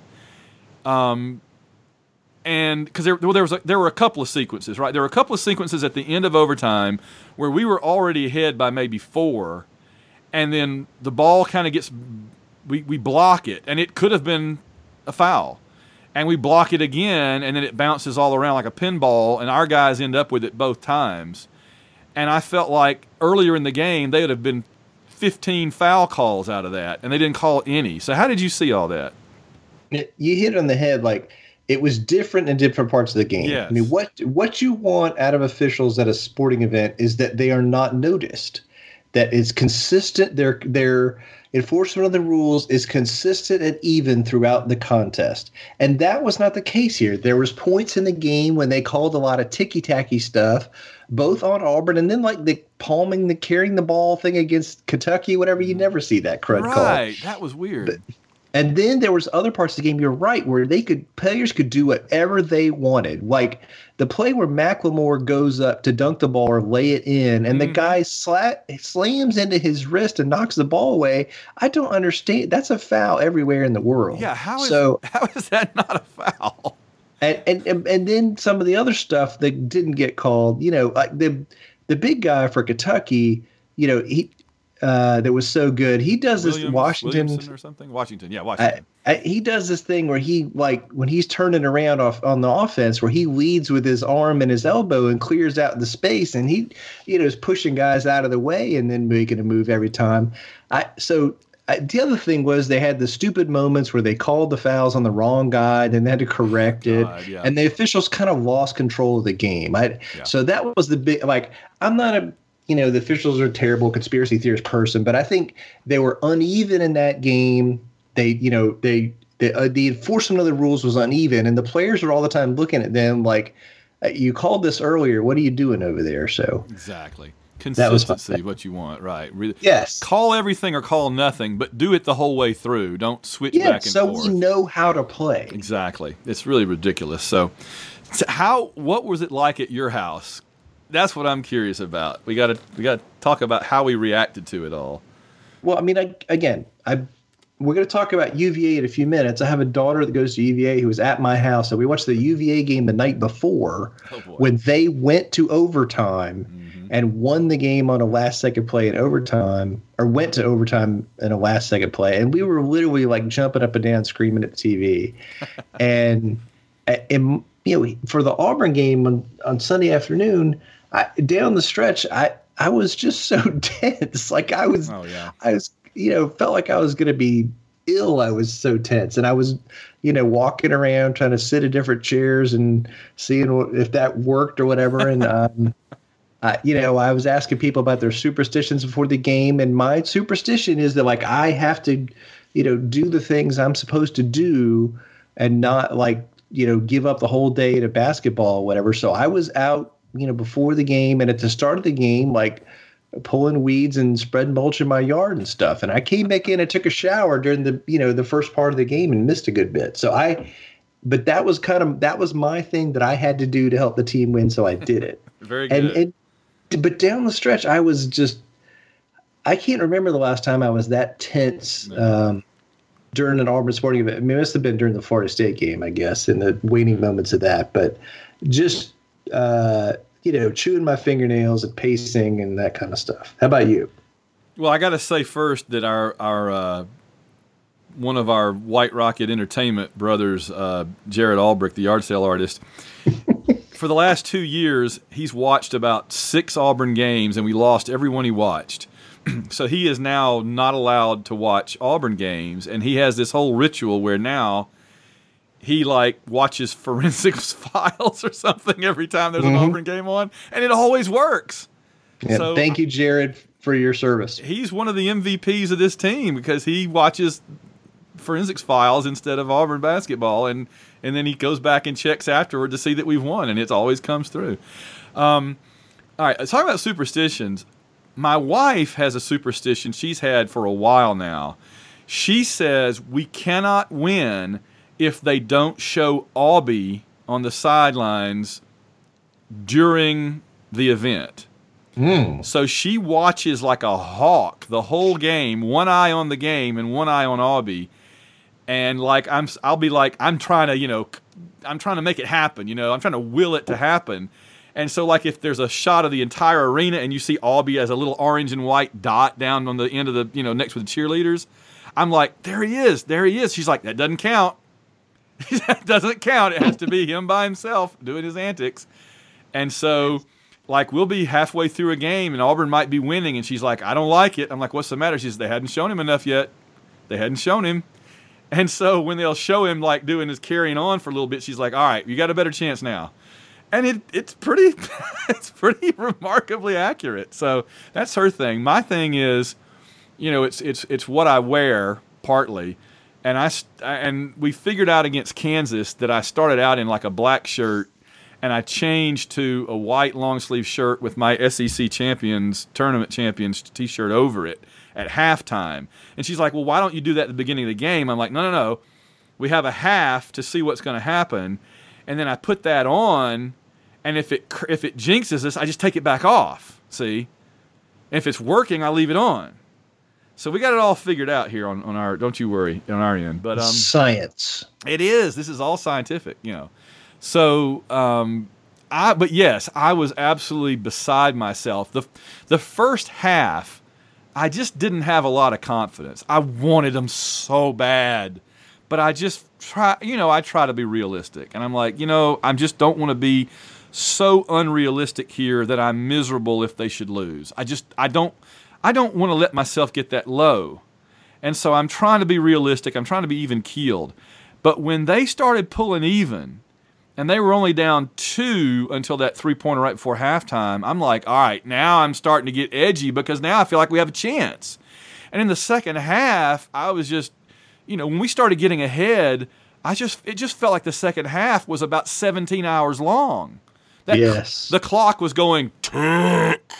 Um... And because there, well, there was a, there were a couple of sequences, right? There were a couple of sequences at the end of overtime where we were already ahead by maybe four, and then the ball kind of gets we we block it, and it could have been a foul, and we block it again, and then it bounces all around like a pinball, and our guys end up with it both times. And I felt like earlier in the game they would have been fifteen foul calls out of that, and they didn't call any. So how did you see all that? You hit it on the head, like. It was different in different parts of the game. Yes. I mean, what what you want out of officials at a sporting event is that they are not noticed, that it's consistent. Their their enforcement of the rules is consistent and even throughout the contest, and that was not the case here. There was points in the game when they called a lot of ticky tacky stuff, both on Auburn and then like the palming, the carrying the ball thing against Kentucky, whatever. You never see that crud right. call. Right, that was weird. But, And then there was other parts of the game, you're right, where they could players could do whatever they wanted. Like the play where McLemore goes up to dunk the ball or lay it in, and mm. the guy sla- slams into his wrist and knocks the ball away. I don't understand. That's a foul everywhere in the world. Yeah, how is, so, how is that not a foul? And, and and then some of the other stuff that didn't get called, you know, like the the big guy for Kentucky, you know, he – Uh, that was so good. He does Williams, this Washington Williamson or something. Washington, yeah, Washington. I, I, he does this thing where he like when he's turning around off on the offense, where he leads with his arm and his elbow and clears out the space, and he, you know, is pushing guys out of the way and then making a move every time. I so I, the other thing was they had the stupid moments where they called the fouls on the wrong guy, then they had to correct it, God, yeah. and the officials kind of lost control of the game. I yeah. so that was the big like I'm not a. You know, the officials are a terrible conspiracy theorist person, but I think they were uneven in that game. They, you know, they, they uh, the enforcement of the rules was uneven, and the players are all the time looking at them like, you called this earlier. What are you doing over there? So exactly. Consistency, what you want, right? Really, yes. Call everything or call nothing, but do it the whole way through. Don't switch yeah, back and so forth. So we know how to play. Exactly. It's really ridiculous. So, so how? What was it like at your house? That's what I'm curious about. We got to we got to talk about how we reacted to it all. Well, I mean, I, again, I we're going to talk about U V A in a few minutes. I have a daughter that goes to U V A who was at my house, so we watched the U V A game the night before oh when they went to overtime mm-hmm. and won the game on a last second play in overtime, or went to overtime in a last second play, and we were literally like jumping up and down, screaming at the T V, and and you know, for the Auburn game on, on Sunday afternoon. I, down the stretch, I, I was just so tense. Like I was, oh, yeah. I was, you know, felt like I was going to be ill. I was so tense, and I was, you know, walking around trying to sit in different chairs and seeing if that worked or whatever. And um, Uh, you know, I was asking people about their superstitions before the game, and my superstition is that like I have to, you know, do the things I'm supposed to do, and not like you know give up the whole day to basketball or whatever. So I was out, you know, before the game and at the start of the game, like pulling weeds and spreading mulch in my yard and stuff. And I came back in and took a shower during the you know the first part of the game and missed a good bit. So I, but that was kind of that was my thing that I had to do to help the team win. So I did it. Very good. And, and but down the stretch, I was just, I can't remember the last time I was that tense um, during an Auburn sporting event. I mean, it must have been during the Florida State game, I guess, in the waning moments of that. But just, uh, you know, chewing my fingernails and pacing and that kind of stuff. How about you? Well, I got to say first that our, our uh, one of our White Rocket Entertainment brothers, uh, Jared Albrick, the yard sale artist, for the last two years, he's watched about six Auburn games, and we lost every one he watched. So he is now not allowed to watch Auburn games, and he has this whole ritual where now he, like, watches Forensics Files or something every time there's an mm-hmm. Auburn game on, and it always works. Yeah, so thank you, Jared, for your service. He's one of the M V Ps of this team because he watches Forensics Files instead of Auburn basketball, and and then he goes back and checks afterward to see that we've won, and it always comes through. Um, all right, talking about superstitions, my wife has a superstition she's had for a while now. She says we cannot win if they don't show Aubie on the sidelines during the event. Mm. So she watches like a hawk the whole game, one eye on the game and one eye on Aubie. And like I'm, I'll be like I'm trying to, you know, I'm trying to make it happen. You know, I'm trying to will it to happen. And so, like, if there's a shot of the entire arena and you see Aubie as a little orange and white dot down on the end of the, you know, next to the cheerleaders, I'm like, there he is, there he is. She's like, that doesn't count. That doesn't count. It has to be him by himself doing his antics. And so, like, we'll be halfway through a game and Auburn might be winning, and she's like, I don't like it. I'm like, what's the matter? She says, they hadn't shown him enough yet. They hadn't shown him. And so when they'll show him, like, doing his carrying on for a little bit, she's like, all right, you got a better chance now. And it it's pretty it's pretty remarkably accurate. So that's her thing. My thing is, you know, it's it's it's what I wear partly. And I and we figured out against Kansas that I started out in like a black shirt, and I changed to a white long sleeve shirt with my S E C champions, tournament champions T-shirt over it at halftime. And she's like, well, why don't you do that at the beginning of the game? I'm like, no, no, no. We have a half to see what's going to happen. And then I put that on, and if it if it jinxes us, I just take it back off, see? And if it's working, I leave it on. So we got it all figured out here on, on our, don't you worry, on our end. But um, science. It is. This is all scientific, you know. So, um, I but yes, I was absolutely beside myself. The The first half, I just didn't have a lot of confidence. I wanted them so bad. But I just try, you know, I try to be realistic. And I'm like, you know, I just don't want to be so unrealistic here that I'm miserable if they should lose. I just, I don't, I don't want to let myself get that low. And so I'm trying to be realistic. I'm trying to be even keeled. But when they started pulling even, and they were only down two until that three-pointer right before halftime, I'm like, all right, now I'm starting to get edgy because now I feel like we have a chance. And in the second half, I was just, you know, when we started getting ahead, I just it just felt like the second half was about seventeen hours long. That yes. Cl- the clock was going tick,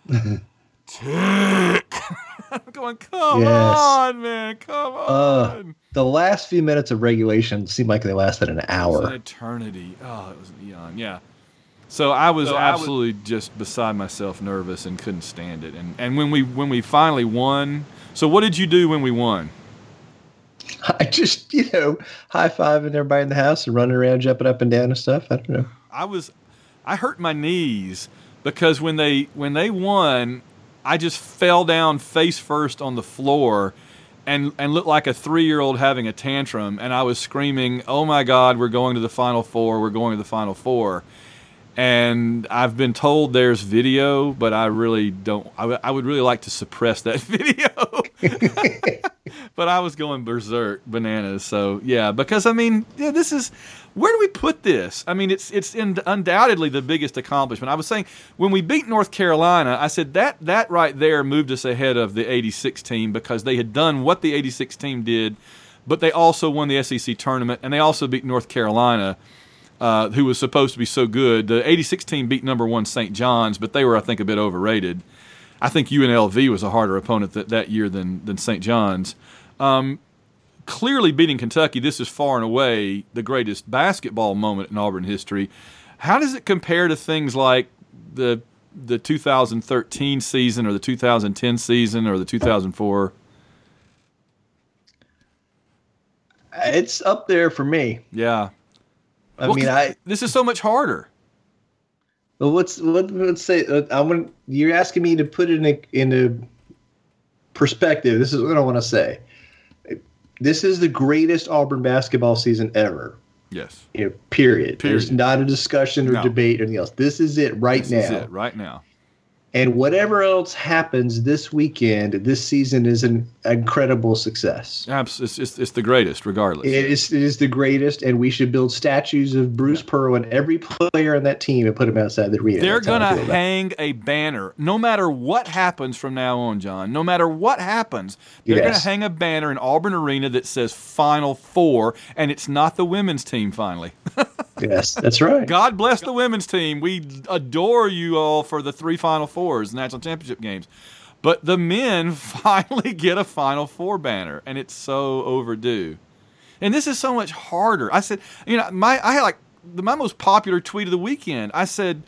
tick. I'm going, come yes. on, man, come on. Uh, the last few minutes of regulation seemed like they lasted an hour. It was an eternity. Oh, it was an eon. Yeah. So I was so absolutely I was, just beside myself, nervous, and couldn't stand it. And and when we when we finally won, so what did you do when we won? I just, you know, high-fiving everybody in the house and running around, jumping up and down and stuff. I don't know. I was, I hurt my knees because when they when they won, I just fell down face first on the floor and and looked like a three-year-old having a tantrum. And I was screaming, oh, my God, we're going to the Final Four. We're going to the Final Four. And I've been told there's video, but I really don't. I, w- I would really like to suppress that video But I was going berserk bananas. So yeah, because I mean, yeah, this is where do we put this? I mean, it's it's in, undoubtedly the biggest accomplishment. I was saying when we beat North Carolina, I said that that right there moved us ahead of the eighty-six team because they had done what the eighty-six team did, but they also won the S E C tournament and they also beat North Carolina, uh, who was supposed to be so good. The eighty-six team beat number one Saint John's, but they were I think a bit overrated. I think U N L V was a harder opponent that, that year than than Saint John's. Um, clearly beating Kentucky, this is far and away the greatest basketball moment in Auburn history. How does it compare to things like the the two thousand thirteen season or the two thousand ten season or the two thousand four? It's up there for me. Yeah. I well, mean, I this is so much harder. Well, let's let, let's say uh, I want you're asking me to put it in a, in a perspective. This is what I want to say. This is the greatest Auburn basketball season ever. Yes. You know, period. Period. There's not a discussion or No. debate or anything else. This is it right this now. This is it right now. And whatever else happens this weekend, this season is an incredible success. Abs- It's, it's, it's the greatest, regardless. It is, it is the greatest, and we should build statues of Bruce Pearl and every player on that team and put them outside the arena. They're That's how going I to feel about it. hang a banner, no matter what happens from now on, John. No matter what happens, they're Yes. going to hang a banner in Auburn Arena that says Final Four, and it's not the women's team, finally. Yes, that's right. God bless the women's team. We adore you all for the three Final Fours, national championship games. But the men finally get a Final Four banner, and it's so overdue. And this is so much harder. I said, you know, my I had like the, my most popular tweet of the weekend. I said,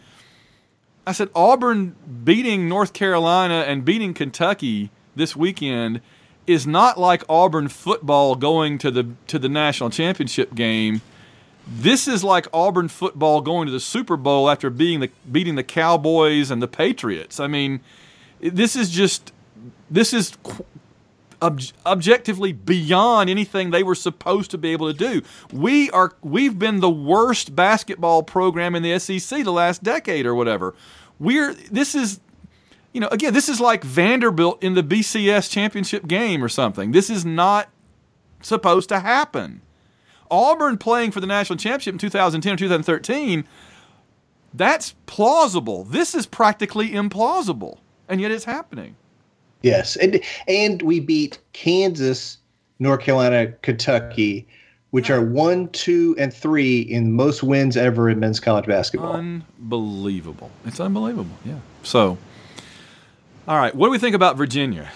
I said Auburn beating North Carolina and beating Kentucky this weekend is not like Auburn football going to the to the national championship game. This is like Auburn football going to the Super Bowl after beating the beating the Cowboys and the Patriots. I mean, this is just this is ob- objectively beyond anything they were supposed to be able to do. We are we've been the worst basketball program in the S E C the last decade or whatever. We're this is you know, again, this is like Vanderbilt in the B C S championship game or something. This is not supposed to happen. Auburn playing for the national championship in two thousand ten or two thousand thirteen, that's plausible. This is practically implausible, and yet it's happening. Yes, and and we beat Kansas, North Carolina, Kentucky, which are one, two, and three in most wins ever in men's college basketball. Unbelievable. It's unbelievable, yeah. So, all right, what do we think about Virginia?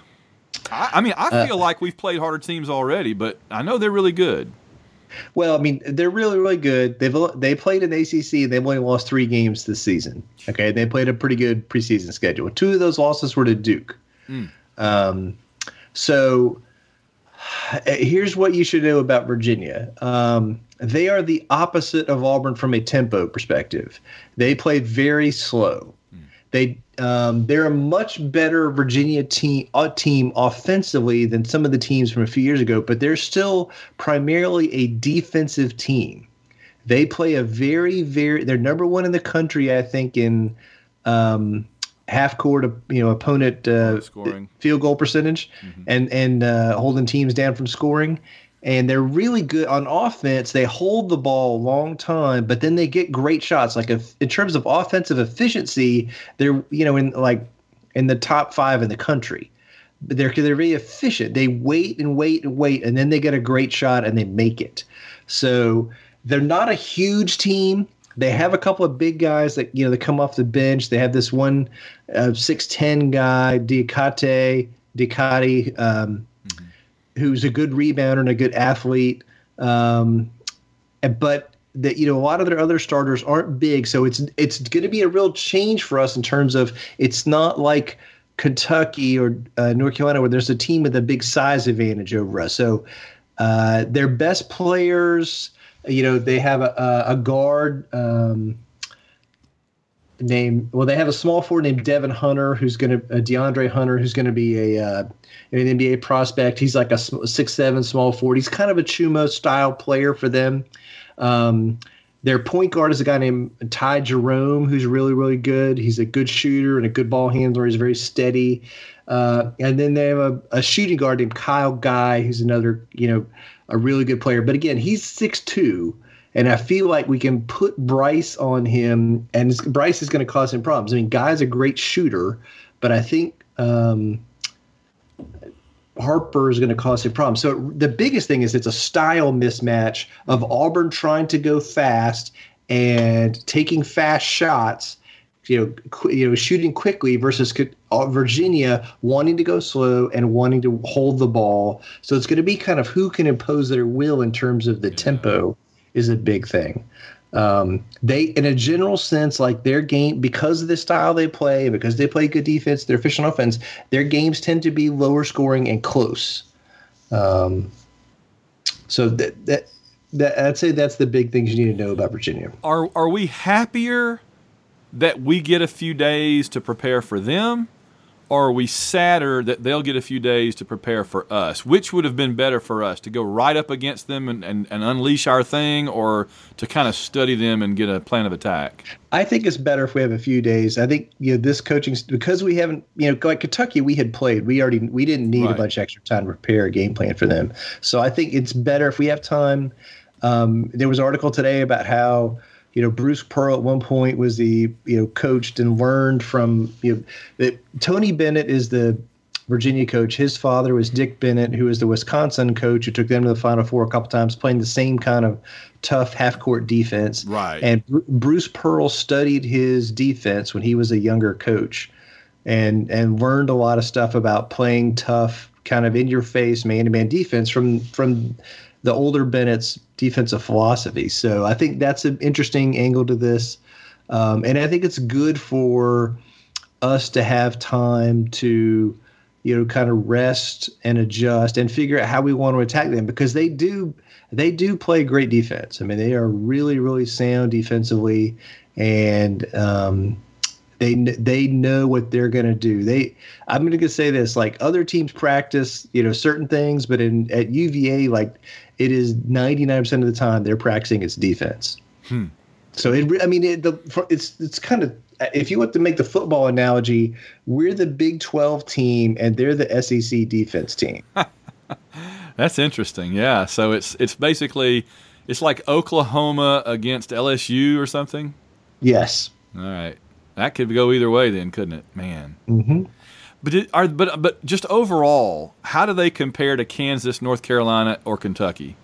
I, I mean, I feel uh, like we've played harder teams already, but I know they're really good. Well, I mean, they're really, really good. They've they played in the A C C. They've only lost three games this season. Okay, they played a pretty good preseason schedule. Two of those losses were to Duke. Mm. Um, so here's what you should know about Virginia. Um, they are the opposite of Auburn from a tempo perspective. They played very slow. Mm. They um, they're a much better Virginia team uh, team offensively than some of the teams from a few years ago, but they're still primarily a defensive team. They play a very, very – they're number one in the country, I think, in um, half-court, you know, opponent uh, scoring. field goal percentage mm-hmm. and, and uh, holding teams down from scoring. And they're really good on offense. They hold the ball a long time, but then they get great shots. Like if, in terms of offensive efficiency, they're you know in like in the top five in the country. But they're they're very efficient. They wait and wait and wait, and then they get a great shot and they make it. So they're not a huge team. They have a couple of big guys that you know that come off the bench. They have this one uh, six ten guy, Diakate, Diakate. Um, who's a good rebounder and a good athlete. Um, but that, you know, a lot of their other starters aren't big. So it's, it's going to be a real change for us in terms of it's not like Kentucky or uh, North Carolina where there's a team with a big size advantage over us. So uh, their best players, you know, they have a, a guard um, named, well, they have a small forward named Devin Hunter, who's going to, uh, DeAndre Hunter, who's going to be a, uh, an N B A prospect. He's like a six seven small forward. He's kind of a Chuma style player for them. Um, their point guard is a guy named Ty Jerome, who's really, really good. He's a good shooter and a good ball handler. He's very steady. Uh, and then they have a, a shooting guard named Kyle Guy, who's another, you know, a really good player. But again, he's six two, and I feel like we can put Bryce on him, and Bryce is going to cause him problems. I mean, Guy's a great shooter, but I think um, Harper is going to cause him problems. So the biggest thing is it's a style mismatch of Auburn trying to go fast and taking fast shots, you know, qu- you know, shooting quickly versus Virginia wanting to go slow and wanting to hold the ball. So it's going to be kind of who can impose their will in terms of the tempo is a big thing. Um, they, in a general sense, like their game, because of the style they play and because they play good defense, they're efficient offense, their games tend to be lower scoring and close. Um, so that, that, that I'd say that's the big things you need to know about Virginia. Are are we happier that we get a few days to prepare for them, or are we sadder that they'll get a few days to prepare for us? Which would have been better for us, to go right up against them and, and, and unleash our thing, or to kind of study them and get a plan of attack? I think it's better if we have a few days. I think, you know, this coaching, because we haven't, you know, like Kentucky, we had played. We already, we didn't need right. a bunch of extra time to prepare a game plan for them. So I think it's better if we have time. Um, there was an article today about how, you know, Bruce Pearl at one point was the, you know, coached and learned from, you know, that Tony Bennett is the Virginia coach. His father was Dick Bennett, who was the Wisconsin coach who took them to the Final Four a couple times, playing the same kind of tough half-court defense. Right. And Br- Bruce Pearl studied his defense when he was a younger coach and and learned a lot of stuff about playing tough, kind of in-your-face, man-to-man defense from from the older Bennett's defensive philosophy. So I think that's an interesting angle to this. Um, and I think it's good for us to have time to, you know, kind of rest and adjust and figure out how we want to attack them, because they do, they do play great defense. I mean, they are really, really sound defensively, and um, they, they know what they're going to do. They, I'm going to say this, like other teams practice, you know, certain things, but in, at U V A, like, it is ninety-nine percent of the time they're practicing its defense. Hmm. So, it, I mean, it, the, it's it's kind of, if you want to make the football analogy, we're the Big twelve team and they're the S E C defense team. That's interesting. Yeah. So it's it's basically, it's like Oklahoma against L S U or something? Yes. All right. That could go either way then, couldn't it? Man. Mm-hmm. But it, are but but just overall, how do they compare to Kansas, North Carolina, or Kentucky?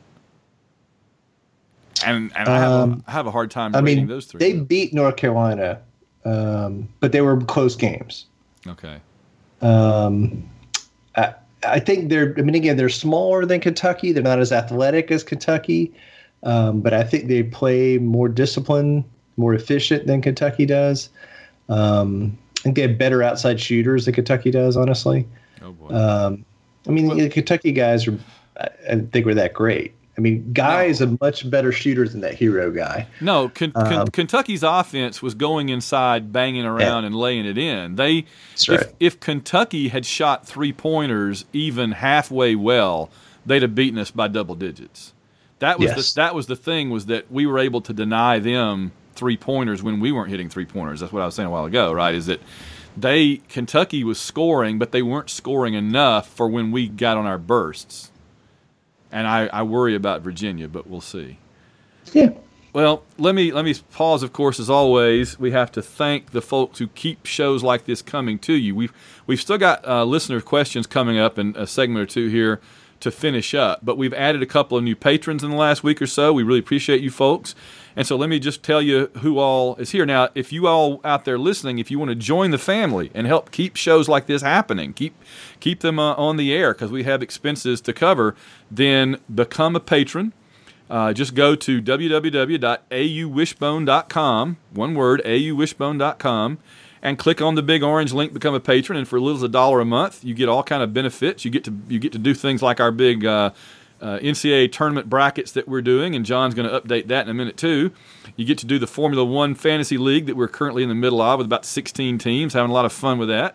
And and I have, um, a, I have a hard time I rating mean, those three. They though. beat North Carolina, um, but they were close games. Okay. Um, I, I think they're. I mean, again, they're smaller than Kentucky. They're not as athletic as Kentucky, um, but I think they play more disciplined, more efficient than Kentucky does. Um, and get better outside shooters than Kentucky does, honestly. Oh boy. Um, I mean, well, the Kentucky guys are, I didn't think were that great. I mean, Guy no. is a much better shooter than that Hero guy. No, Ken, um, Ken, Kentucky's offense was going inside, banging around, yeah. and laying it in. They, That's right. if, if Kentucky had shot three pointers even halfway well, they'd have beaten us by double digits. That was yes. the, that was the thing, was that we were able to deny them three pointers when we weren't hitting three pointers. That's what I was saying a while ago, right? Is that they Kentucky was scoring, but they weren't scoring enough for when we got on our bursts. And I, I worry about Virginia, but we'll see. Yeah. Well, let me let me pause. Of course, as always, we have to thank the folks who keep shows like this coming to you. We've we've still got uh, listener questions coming up in a segment or two here to finish up, but we've added a couple of new patrons in the last week or so. We really appreciate you folks. And so let me just tell you who all is here. Now, if you all out there listening, if you want to join the family and help keep shows like this happening, keep keep them uh, on the air because we have expenses to cover, then become a patron. Uh, just go to w w w dot a u wishbone dot com, one word, a u wishbone dot com, and click on the big orange link, become a patron. And for as little as a dollar a month, you get all kind of benefits. You get to you get to do things like our big uh, uh, N C double A tournament brackets that we're doing, and John's going to update that in a minute too. You get to do the Formula One Fantasy League that we're currently in the middle of with about sixteen teams, having a lot of fun with that.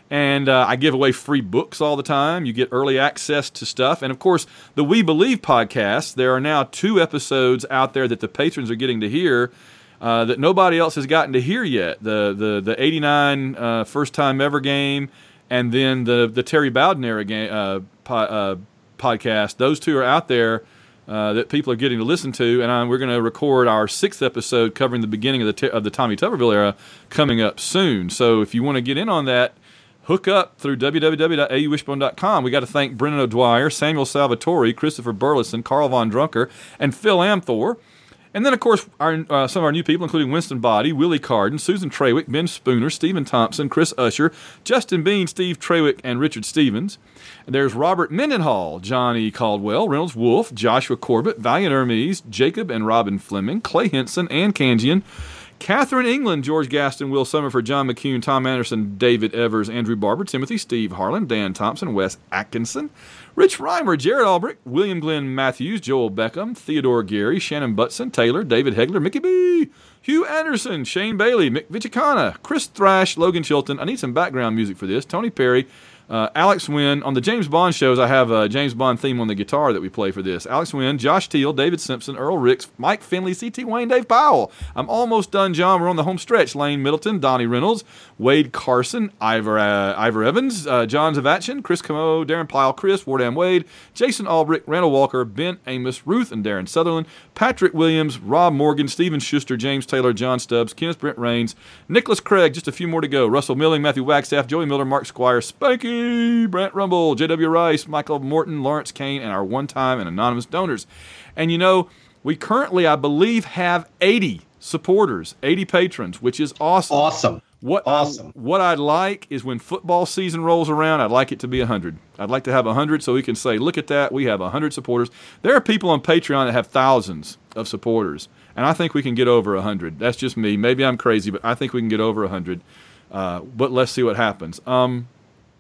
And uh, I give away free books all the time. You get early access to stuff. And, of course, the We Believe podcast, there are now two episodes out there that the patrons are getting to hear uh, that nobody else has gotten to hear yet. The the the eighty-nine uh, First Time Ever game and then the, the Terry Bowden era game, uh, po- uh, podcast. Those two are out there uh, that people are getting to listen to. And uh, we're going to record our sixth episode covering the beginning of the, t- of the Tommy Tuberville era coming up soon. So if you want to get in on that, hook up through w w w dot a u wishbone dot com. We got to thank Brendan O'Dwyer, Samuel Salvatore, Christopher Burleson, Carl Von Drunker, and Phil Amthor. And then, of course, our, uh, some of our new people, including Winston Body, Willie Carden, Susan Trawick, Ben Spooner, Stephen Thompson, Chris Usher, Justin Bean, Steve Trawick, and Richard Stevens. And there's Robert Mendenhall, Johnny Caldwell, Reynolds Wolfe, Joshua Corbett, Valiant Hermes, Jacob and Robin Fleming, Clay Henson, Ann Kangian, Catherine England, George Gaston, Will Summerford, John McCune, Tom Anderson, David Evers, Andrew Barber, Timothy, Steve Harlan, Dan Thompson, Wes Atkinson, Rich Reimer, Jared Albrecht, William Glenn Matthews, Joel Beckham, Theodore Gary, Shannon Butson, Taylor, David Hegler, Mickey B., Hugh Anderson, Shane Bailey, Mick Vichicana, Chris Thrash, Logan Chilton. I need some background music for this. Tony Perry, Uh, Alex Wynn. On the James Bond shows, I have a James Bond theme on the guitar that we play for this. Alex Wynn, Josh Teal, David Simpson, Earl Ricks, Mike Finley, C T Wayne, Dave Powell. I'm almost done, John. We're on the home stretch. Lane Middleton, Donnie Reynolds, Wade Carson, Ivor, uh, Ivor Evans, uh, John Zavachin, Chris Camo, Darren Pyle, Chris, Wardam Wade, Jason Albrecht, Randall Walker, Ben Amos, Ruth and Darren Sutherland, Patrick Williams, Rob Morgan, Stephen Schuster, James Taylor, John Stubbs, Kenneth Brent Rains, Nicholas Craig, just a few more to go, Russell Milling, Matthew Wagstaff, Joey Miller, Mark Squire, Spanky, Brent Rumble, J W Rice, Michael Morton, Lawrence Kane, and our one-time and anonymous donors. And you know, we currently, I believe, have eighty supporters, eighty patrons, which is awesome. Awesome. What awesome. I, what I'd like is when football season rolls around, I'd like it to be one hundred. I'd like to have one hundred so we can say, look at that, we have one hundred supporters. There are people on Patreon that have thousands of supporters, and I think we can get over one hundred. That's just me. Maybe I'm crazy, but I think we can get over one hundred. Uh, but let's see what happens. Um,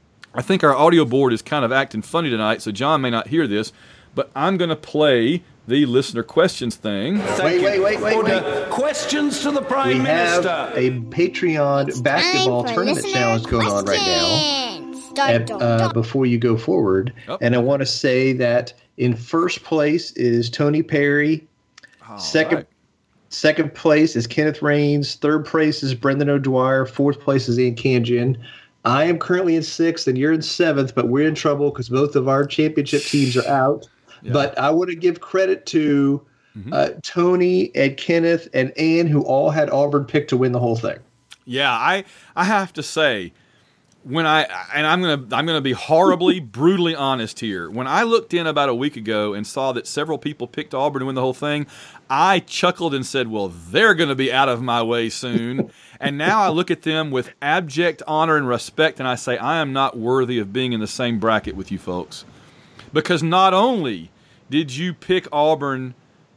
I think our audio board is kind of acting funny tonight, so John may not hear this, but I'm going to play the listener questions thing. Wait, wait, wait, wait, wait. Questions to the Prime we Minister. have a Patreon basketball tournament challenge going on right now. At, uh, before you go forward, oh. And I want to say that in first place is Tony Perry. All second, right. second place is Kenneth Rains. Third place is Brendan O'Dwyer. Fourth place is Ian Kangian. I am currently in sixth, and you're in seventh, but we're in trouble because both of our championship teams are out. Yeah. But I want to give credit to mm-hmm. uh, Tony and Kenneth and Ann, who all had Auburn picked to win the whole thing. Yeah, I I have to say, when I and I'm gonna I'm gonna be horribly, brutally honest here. When I looked in about a week ago and saw that several people picked Auburn to win the whole thing, I chuckled and said, "Well, they're going to be out of my way soon." And now I look at them with abject honor and respect, and I say, I am not worthy of being in the same bracket with you folks. Because not only did you pick Auburn,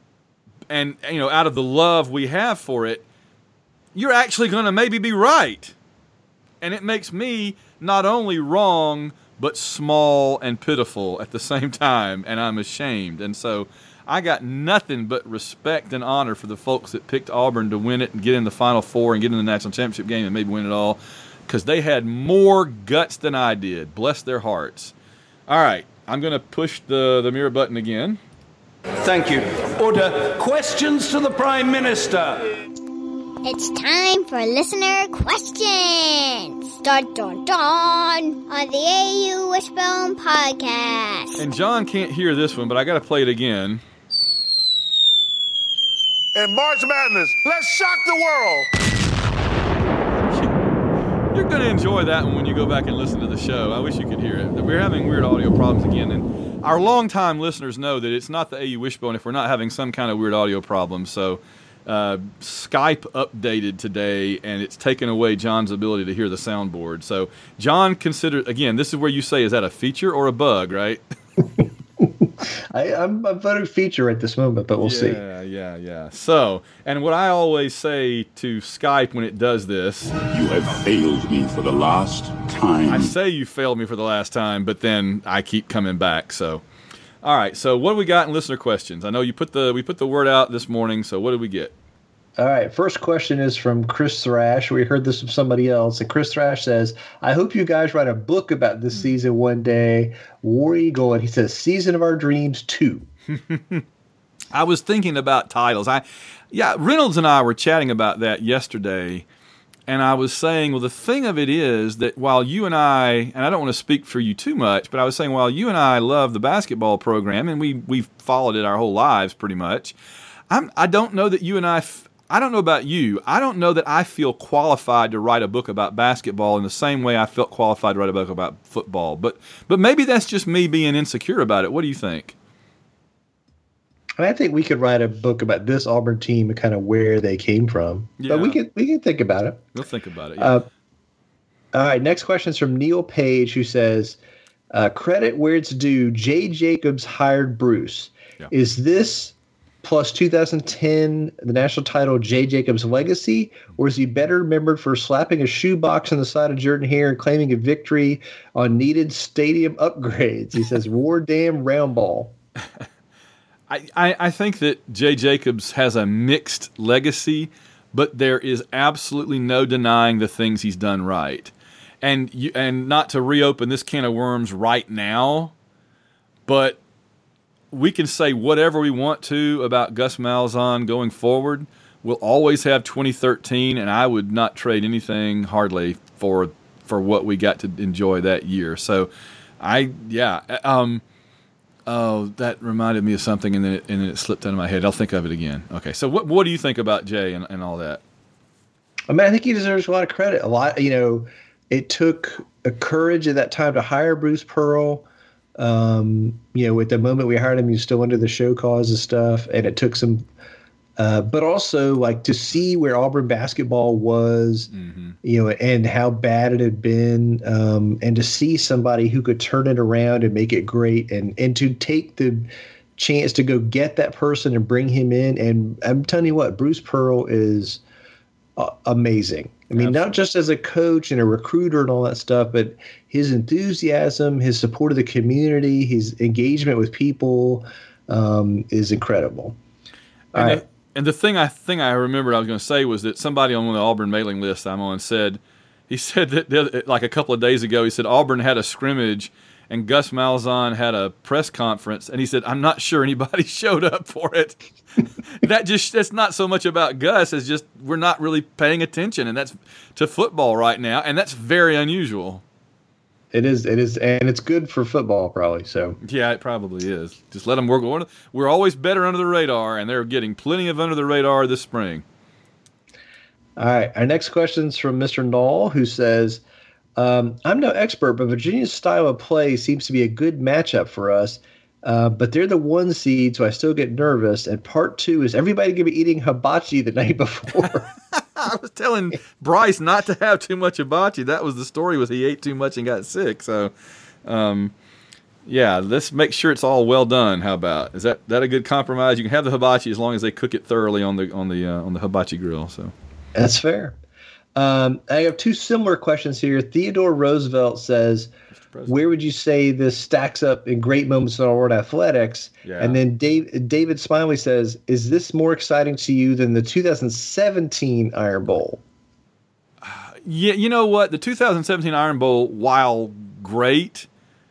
and you know, out of the love we have for it, you're actually going to maybe be right. And it makes me not only wrong, but small and pitiful at the same time, and I'm ashamed. And so I got nothing but respect and honor for the folks that picked Auburn to win it and get in the Final Four and get in the national championship game and maybe win it all, because they had more guts than I did. Bless their hearts. All right, I'm going to push the, the mirror button again. Thank you. Order. Questions to the Prime Minister. It's time for listener questions. Dun, dun, dun, on the A U Wishbone podcast. And John can't hear this one, but I got to play it again. In March Madness, let's shock the world. You're going to enjoy that one when you go back and listen to the show. I wish you could hear it. We're having weird audio problems again, and our longtime listeners know that it's not the A U Wishbone if we're not having some kind of weird audio problem. So uh, Skype updated today, and it's taken away John's ability to hear the soundboard. So John considered, again, this is where you say, is that a feature or a bug, right? I, I'm a voting feature at this moment, but we'll yeah, see. Yeah, yeah, yeah. So, and what I always say to Skype when it does this... You have failed me for the last time. I say you failed me for the last time, but then I keep coming back, so... All right, so what do we got in listener questions? I know you put the we put the word out this morning, so what did we get? All right, first question is from Chris Thrash. We heard this from somebody else, and Chris Thrash says, I hope you guys write a book about this season one day. War Eagle, and he says, Season of Our Dreams two. I was thinking about titles. I, yeah, Reynolds and I were chatting about that yesterday, and I was saying, well, the thing of it is that while you and I, and I don't want to speak for you too much, but I was saying while you and I love the basketball program, and we, we've followed it our whole lives pretty much, I'm, I don't know that you and I... F- I don't know about you. I don't know that I feel qualified to write a book about basketball in the same way I felt qualified to write a book about football. But but maybe that's just me being insecure about it. What do you think? I think we could write a book about this Auburn team and kind of where they came from. Yeah. But we can we can think about it. We'll think about it. Yeah. Uh, all right. Next question is from Neil Page, who says, uh, "Credit where it's due. Jay Jacobs hired Bruce. Yeah. Is this?" Plus two thousand ten, the national title, Jay Jacobs' legacy, or is he better remembered for slapping a shoebox on the side of Jordan Hare and claiming a victory on needed stadium upgrades? He says, war damn round ball. I, I, I think that Jay Jacobs has a mixed legacy, but there is absolutely no denying the things he's done right. And you, and not to reopen this can of worms right now, but we can say whatever we want to about Gus Malzahn going forward. We'll always have twenty thirteen, and I would not trade anything hardly for for what we got to enjoy that year. So, I yeah. Um, oh, that reminded me of something, and then it, and then it slipped out of my head. I'll think of it again. Okay, so what what do you think about Jay and, and all that? I mean, I think he deserves a lot of credit. A lot, you know, it took a courage at that time to hire Bruce Pearl. Um, you know, at the moment we hired him, he was still under the show cause and stuff, and it took some, uh, but also like to see where Auburn basketball was, mm-hmm. you know, and how bad it had been, um, and to see somebody who could turn it around and make it great, and and to take the chance to go get that person and bring him in. And I'm telling you what, Bruce Pearl is uh, amazing. I mean, Absolutely. Not just as a coach and a recruiter and all that stuff, but his enthusiasm, his support of the community, his engagement with people um, is incredible. All and, right. the, and the thing I thing I remembered I was going to say was that somebody on one of the Auburn mailing lists I'm on said, he said that the, like a couple of days ago, he said Auburn had a scrimmage and Gus Malzahn had a press conference, and he said, I'm not sure anybody showed up for it. that just that's not so much about Gus as just we're not really paying attention, and that's to football right now, and that's very unusual. It is, it is, and it's good for football probably. So yeah, it probably is. Just let them work. We're always better under the radar, and they're getting plenty of under the radar this spring. All right, our next question is from Mister Knoll, who says, um, "I'm no expert, but Virginia's style of play seems to be a good matchup for us." Uh, but they're the one seed, so I still get nervous. And part two is everybody going to be eating hibachi the night before. I was telling Bryce not to have too much hibachi. That was the story, was he ate too much and got sick. So, um, yeah, let's make sure it's all well done. How about is that that a good compromise? You can have the hibachi as long as they cook it thoroughly on the on the uh, on the hibachi grill. So that's fair. Um, I have two similar questions here. Theodore Roosevelt says, where would you say this stacks up in great moments in Auburn athletics? Yeah. And then Dave, David Smiley says, is this more exciting to you than the two thousand seventeen Iron Bowl? Uh, yeah, you know what? The two thousand seventeen Iron Bowl, while great,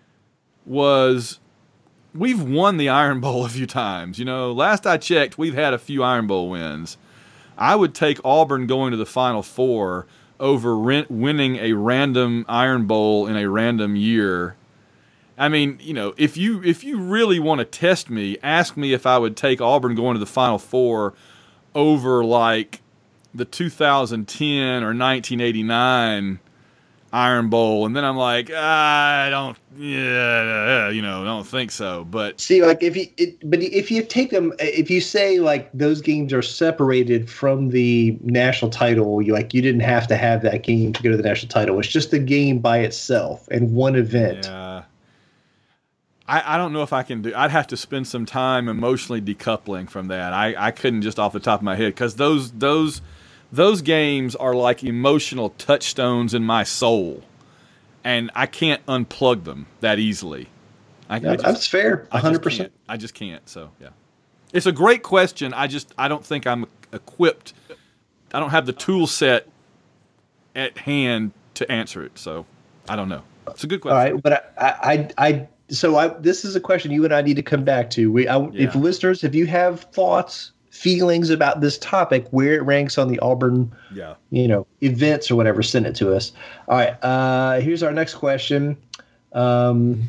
was we've won the Iron Bowl a few times. You know, last I checked, we've had a few Iron Bowl wins. I would take Auburn going to the Final Four over rent, winning a random Iron Bowl in a random year. I mean, you know, if you if you really want to test me, ask me if I would take Auburn going to the Final Four over like the two thousand ten or nineteen eighty-nine Iron Bowl, and then I'm like, I don't, yeah, you know, I don't think so. But see, like if you, it, but if you take them, if you say like those games are separated from the national title, you like you didn't have to have that game to go to the national title. It's just the game by itself and one event. Yeah. I, I don't know if I can do. I'd have to spend some time emotionally decoupling from that. I, I couldn't just off the top of my head because those those. Those games are like emotional touchstones in my soul, and I can't unplug them that easily. I, no, I just, that's fair, one hundred percent. I just can't. So, yeah. It's a great question. I just I don't think I'm equipped I don't have the tool set at hand to answer it. So I don't know. It's a good question. All right, but I, I, I so I, this is a question you and I need to come back to. We, I, Yeah. if listeners, if you have thoughts, feelings about this topic, where it ranks on the Auburn, Yeah. you know, events or whatever, send it to us. All right, uh, here's our next question. Um,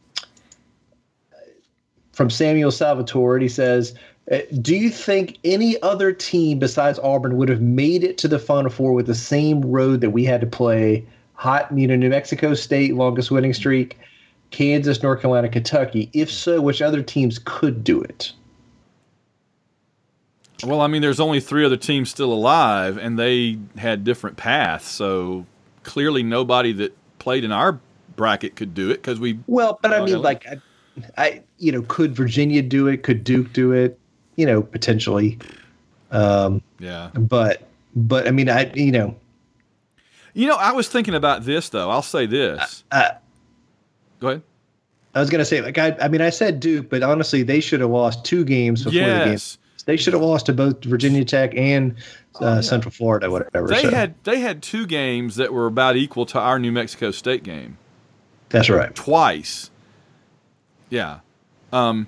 from Samuel Salvatore, he says, uh, do you think any other team besides Auburn would have made it to the Final Four with the same road that we had to play? Hot, you know, New Mexico State, longest winning streak, Kansas, North Carolina, Kentucky. If so, which other teams could do it? Well, I mean, there's only three other teams still alive, and they had different paths. So clearly, nobody that played in our bracket could do it because we. Well, but I Okay. mean, like, I, I, you know, could Virginia do it? Could Duke do it? You know, potentially. Um, Yeah. But, but I mean, I, you know, You know, I was thinking about this though. I'll say this. Uh, Go ahead. I was gonna say, like, I, I mean, I said Duke, but honestly, they should have lost two games before the game. Yes. They should have lost to both Virginia Tech and uh, Central Florida, whatever. They so. had they had two games that were about equal to our New Mexico State game. That's right. Twice. Yeah. Um.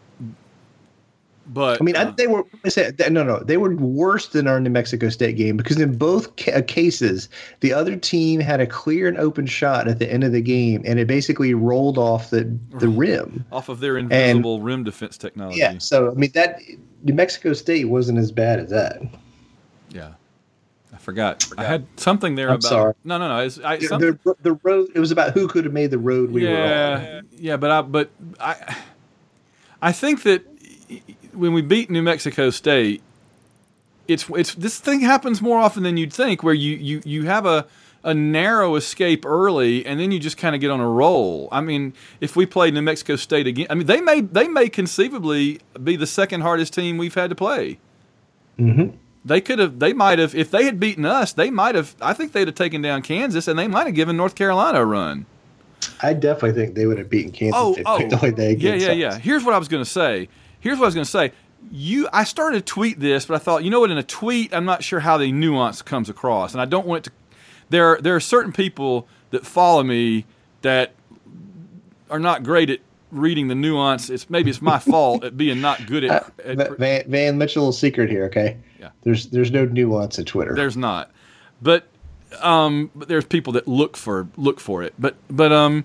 But I mean, I, uh, they were. I said no, no. They were worse than our New Mexico State game because in both ca- cases, the other team had a clear and open shot at the end of the game, and it basically rolled off the the rim. off of their invisible rim defense technology. Yeah. So I mean, that New Mexico State wasn't as bad as that. Yeah. I forgot. I had something there I'm about. sorry. No, no, no. It's, I, The, some, the, the road. It was about who could have made the road we were on. yeah, yeah, but I, but I, I think that when we beat New Mexico State, it's it's this thing happens more often than you'd think, where you you you have a a narrow escape early, and then you just kind of get on a roll. I mean, if we played New Mexico State again, I mean, they may they may conceivably be the second hardest team we've had to play. Mm-hmm. They could have, they might have, if they had beaten us, they might have, I think they'd have taken down Kansas, and they might have given North Carolina a run. I definitely think they would have beaten Kansas. Oh, if they oh, played the way they yeah, against yeah, us. yeah. Here's what I was going to say. Here's what I was going to say. You, I started to tweet this, but I thought, you know what? In a tweet, I'm not sure how the nuance comes across, and I don't want it to. There, there are certain people that follow me that are not great at reading the nuance. It's maybe it's my fault at being not good at. Uh, at Van, Van Mitchell, secret here, okay? Yeah. There's there's no nuance at Twitter. There's not, but um, but there's people that look for look for it. But but um,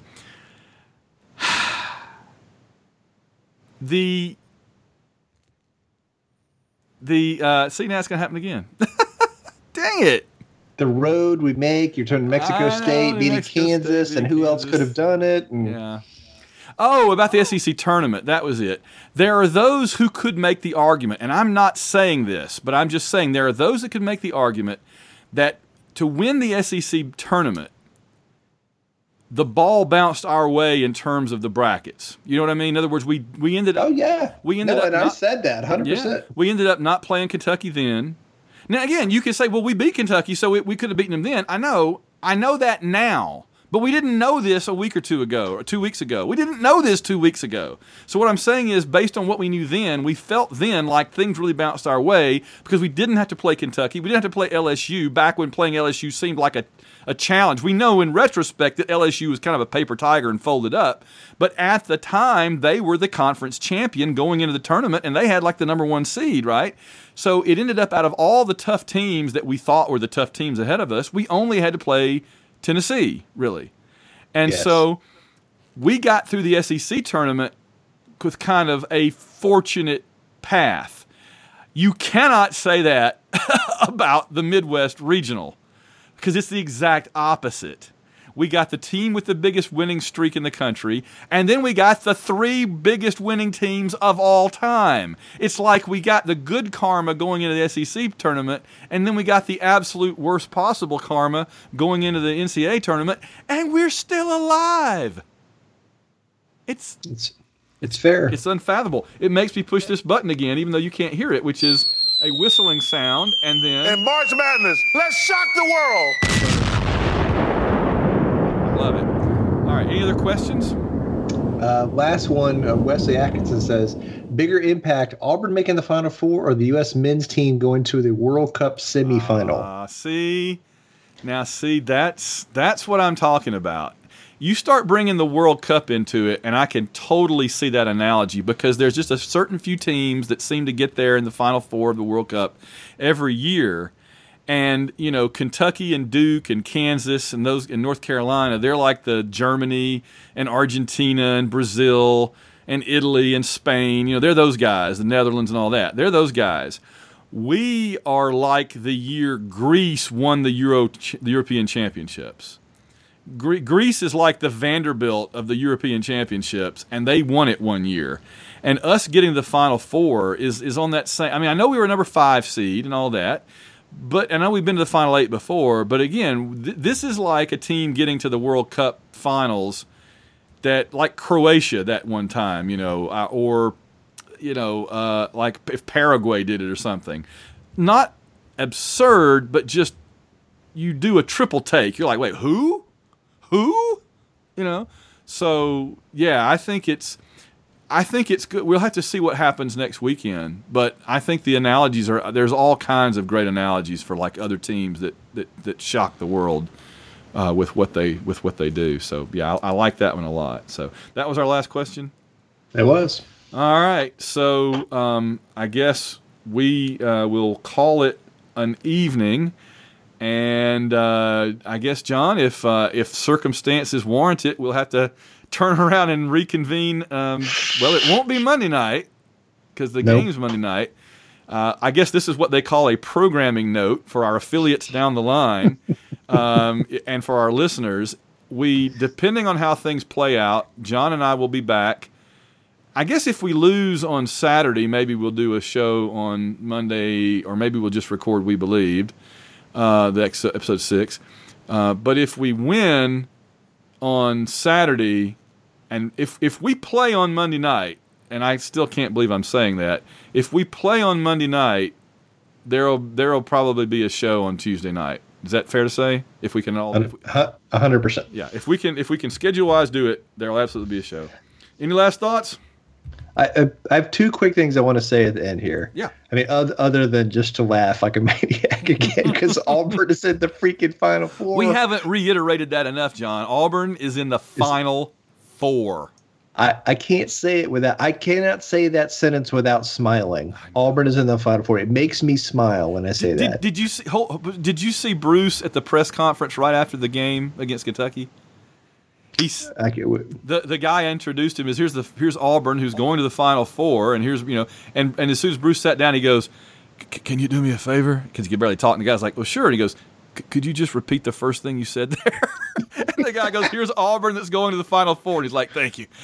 the the uh, see now it's gonna happen again. Dang it! The road we make, you're turning Mexico I know, State, New beating Mexico Kansas, State, and who beating else Kansas. could have done it? And Yeah. Oh, about the S E C tournament. That was it. There are those who could make the argument, and I'm not saying this, but I'm just saying there are those that could make the argument that to win the S E C tournament, the ball bounced our way in terms of the brackets. You know what I mean? In other words, we we ended up. Oh yeah, we ended no, up. and I not- said that one hundred yeah, percent. we ended up not playing Kentucky then. Now again, you could say, well, we beat Kentucky, so we, we could have beaten them then. I know, I know that now. But we didn't know this a week or two ago, or two weeks ago. We didn't know this two weeks ago. So what I'm saying is, based on what we knew then, we felt then like things really bounced our way because we didn't have to play Kentucky. We didn't have to play L S U back when playing L S U seemed like a, a challenge. We know in retrospect that L S U was kind of a paper tiger and folded up. But at the time, they were the conference champion going into the tournament, and they had like the number one seed, right? So it ended up out of all the tough teams that we thought were the tough teams ahead of us, we only had to play Tennessee, really. And Yes. so we got through the S E C tournament with kind of a fortunate path. You cannot say that about the Midwest Regional because it's the exact opposite. We got the team with the biggest winning streak in the country, and then we got the three biggest winning teams of all time. It's like we got the good karma going into the S E C tournament, and then we got the absolute worst possible karma going into the N C double A tournament, and we're still alive. It's It's it's fair. it's unfathomable. It makes me push this button again, even though you can't hear it, which is a whistling sound, and then In March Madness, let's shock the world. I love it. All right, any other questions? Uh, last one, uh, Wesley Atkinson says, bigger impact, Auburn making the Final Four or the U S men's team going to the World Cup semifinal? Uh, see, now see, that's that's what I'm talking about. You start bringing the World Cup into it, and I can totally see that analogy because there's just a certain few teams that seem to get there in the Final Four of the World Cup every year. And, you know, Kentucky and Duke and Kansas and those in North Carolina, they're like the Germany and Argentina and Brazil and Italy and Spain. You know, they're those guys, the Netherlands and all that. They're those guys. We are like the year Greece won the Euro, the European Championships. Gre- Greece is like the Vanderbilt of the European Championships, and they won it one year. And us getting to the Final Four is is on that same. I mean, I know we were number five seed and all that. But I know we've been to the Final Eight before, but again, th- this is like a team getting to the World Cup finals that, like Croatia that one time, you know, uh, or, you know, uh, like if Paraguay did it or something. Not absurd, but just you do a triple take. You're like, wait, who? Who? You know? So, yeah, I think it's... I think it's good. We'll have to see what happens next weekend, but I think the analogies are there's all kinds of great analogies for like other teams that that, that shock the world uh, with what they with what they do. So yeah, I, I like that one a lot. So that was our last question. It was. All right. So um, I guess we uh, will call it an evening, and uh, I guess John, if uh, if circumstances warrant it, we'll have to turn around and reconvene. Um, well, it won't be Monday night because the nope. game's Monday night. Uh, I guess this is what they call a programming note for our affiliates down the line um, and for our listeners. We, depending on how things play out, John and I will be back. I guess if we lose on Saturday, maybe we'll do a show on Monday, or maybe we'll just record We Believed, uh, the ex- episode six. Uh, but if we win on Saturday, and if if we play on Monday night, and I still can't believe I'm saying that, if we play on Monday night, there'll there'll probably be a show on Tuesday night. Is that fair to say? If we can all, a hundred percent. Yeah, if we can if we can schedule wise do it, there'll absolutely be a show. Any last thoughts? I, I have two quick things I want to say at the end here. Yeah. I mean, other, other than just to laugh like a maniac again, because Auburn is in the freaking Final Four. We haven't reiterated that enough, John. Auburn is in the Final Four. I, I can't say it without, I cannot say that sentence without smiling. Auburn is in the Final Four. It makes me smile when I say did, that. Did, did you see? Hold, did you see Bruce at the press conference right after the game against Kentucky? He's I can't, the the guy introduced him as here's the here's Auburn who's going to the Final Four, and here's you know and, and as soon as Bruce sat down, he goes, "Can you do me a favor?" Because he could barely talk, and the guy's like, "Well, sure." And he goes, "Could you just repeat the first thing you said there?" And the guy goes, "Here's Auburn that's going to the Final Four." And he's like, "Thank you."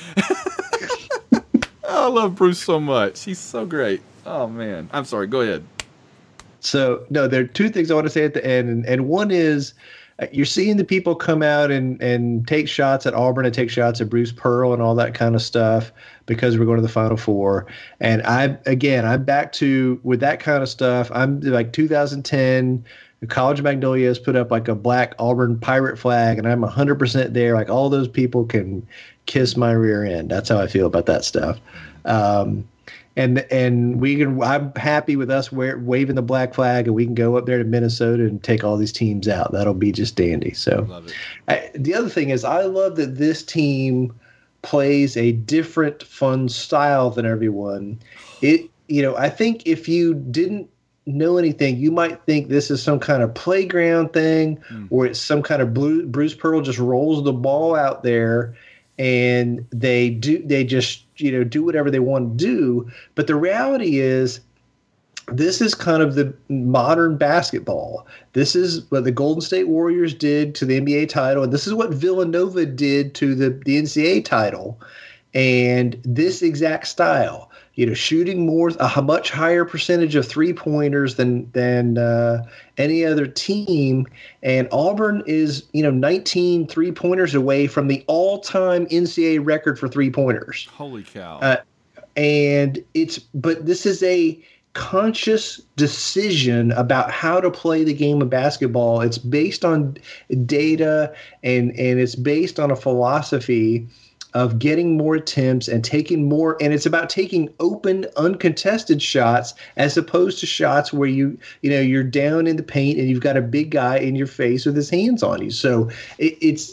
I love Bruce so much. He's so great. Oh man, I'm sorry. Go ahead. So no, there are two things I want to say at the end, and, and one is, you're seeing the people come out and, and take shots at Auburn and take shots at Bruce Pearl and all that kind of stuff because we're going to the Final Four. And I, again, I'm back to with that kind of stuff. I'm like two thousand ten, the College of Magnolia has put up like a black Auburn pirate flag, and I'm one hundred percent there. Like all those people can kiss my rear end. That's how I feel about that stuff. Um, And and we can. I'm happy with us wear, waving the black flag, and we can go up there to Minnesota and take all these teams out. That'll be just dandy. So, love it. I, the other thing is, I love that this team plays a different, fun style than everyone. It, you know, I think if you didn't know anything, you might think this is some kind of playground thing, mm. or it's some kind of blue, Bruce Pearl just rolls the ball out there. And they do. They just, you know, do whatever they want to do. But the reality is, this is kind of the modern basketball. This is what the Golden State Warriors did to the N B A title, and this is what Villanova did to the, the N C double A title. And this exact style, you know, shooting more, a much higher percentage of three pointers than than uh, any other team. And Auburn is, you know, nineteen three pointers away from the all time N C double A record for three pointers. Holy cow! Uh, and it's, but this is a conscious decision about how to play the game of basketball. It's based on data and and it's based on a philosophy. of getting more attempts and taking more, and it's about taking open, uncontested shots as opposed to shots where you, you know, you're down in the paint and you've got a big guy in your face with his hands on you. So it, it's,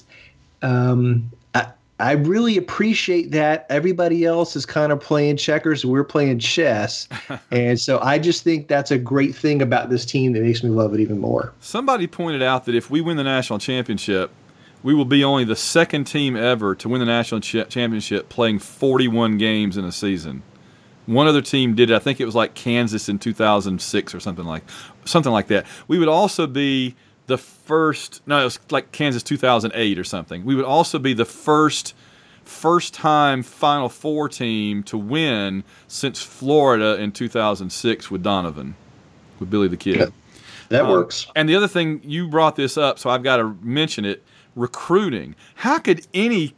um, I, I really appreciate that. Everybody else is kind of playing checkers. We're playing chess. And so I just think that's a great thing about this team that makes me love it even more. Somebody pointed out that if we win the national championship, we will be only the second team ever to win the national ch- championship playing forty-one games in a season. One other team did it. I think it was like Kansas in two thousand six or something like something like that. We would also be the first – no, it was like Kansas two thousand eight or something. We would also be the first first-time Final Four team to win since Florida in two thousand six with Donovan, with Billy the Kid. Yeah, that um, works. And the other thing, you brought this up, so I've got to mention it. Recruiting. How could any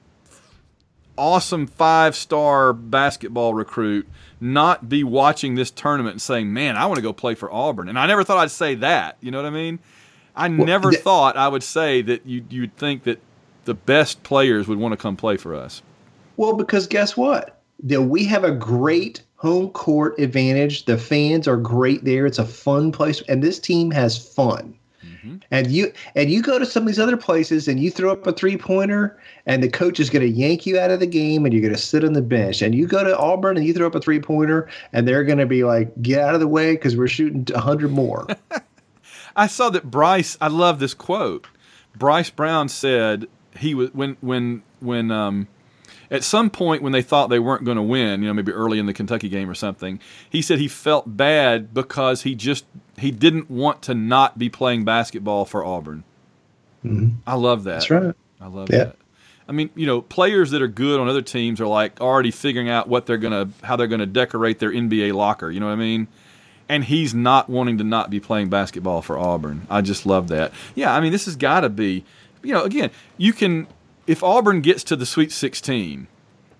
awesome five-star basketball recruit not be watching this tournament and saying, man, I want to go play for Auburn? And I never thought I'd say that. You know what I mean? I well, never th- thought I would say that you, you'd think that the best players would want to come play for us. Well, because guess what? That we have a great home court advantage. The fans are great there. It's a fun place. And this team has fun. And you and you go to some of these other places and you throw up a three-pointer and the coach is going to yank you out of the game and you're going to sit on the bench. And you go to Auburn and you throw up a three-pointer and they're going to be like, get out of the way because we're shooting one hundred more. I saw that Bryce – I love this quote. Bryce Brown said he was – when when when um, at some point when they thought they weren't going to win, you know, maybe early in the Kentucky game or something, he said he felt bad because he just – he didn't want to not be playing basketball for Auburn. Mm-hmm. I love that. That's right. I love yeah. that. I mean, you know, players that are good on other teams are like already figuring out what they're gonna, how they're gonna decorate their N B A locker. You know what I mean? And he's not wanting to not be playing basketball for Auburn. I just love that. Yeah, I mean, this has got to be, you know, again, you can, if Auburn gets to the Sweet sixteen,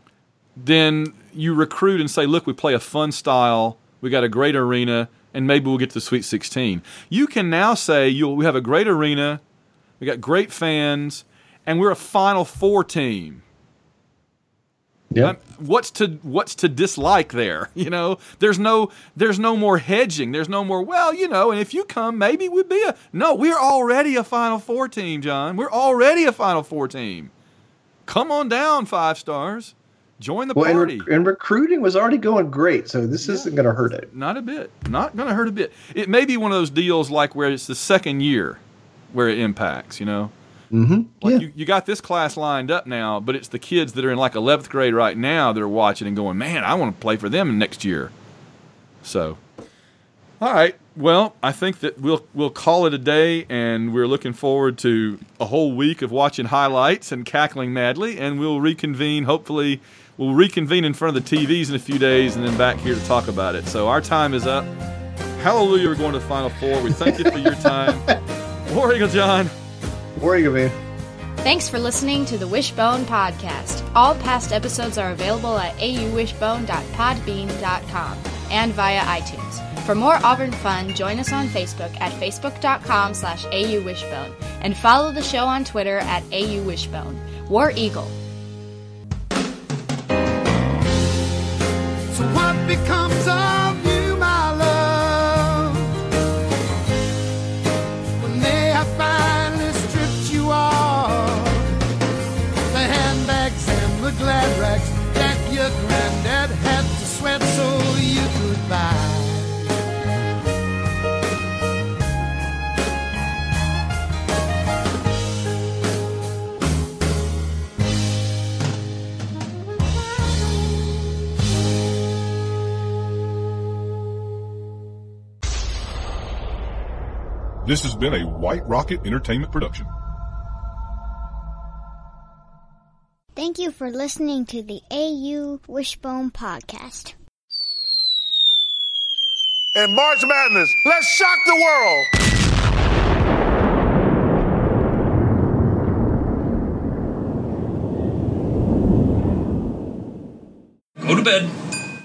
then you recruit and say, look, we play a fun style, we got a great arena, and maybe we'll get to the Sweet sixteen. You can now say you'll, we have a great arena, we got great fans, and we're a Final Four team. Yeah. What's to what's to dislike there? You know, there's no there's no more hedging. There's no more, well, you know, and if you come, maybe we'd be a no. We're already a Final Four team, John. We're already a Final Four team. Come on down, five stars. Join the well, party. And, rec- and recruiting was already going great, so this yeah. isn't going to hurt it. Not a bit. Not going to hurt a bit. It may be one of those deals like where it's the second year where it impacts, you know? Mm-hmm. Like yeah. you, you got this class lined up now, but it's the kids that are in like eleventh grade right now that are watching and going, man, I want to play for them next year. So, all right. Well, I think that we'll we'll call it a day, and we're looking forward to a whole week of watching highlights and cackling madly, and we'll reconvene, hopefully, we'll reconvene in front of the T Vs in a few days and then back here to talk about it. So our time is up. Hallelujah, we're going to the Final Four. We thank you for your time. War Eagle John. War Eagle, man. Thanks for listening to the Wishbone Podcast. All past episodes are available at a u wishbone dot podbean dot com and via iTunes. For more Auburn fun, join us on Facebook at facebook.com slash auwishbone and follow the show on Twitter at auwishbone. War Eagle. So what becomes of you, my love, when they have finally stripped you off the handbags and the glad rags that your granddad had to sweat so you could buy? This has been a White Rocket Entertainment production. Thank you for listening to the A U Wishbone Podcast. And March Madness, let's shock the world! Go to bed.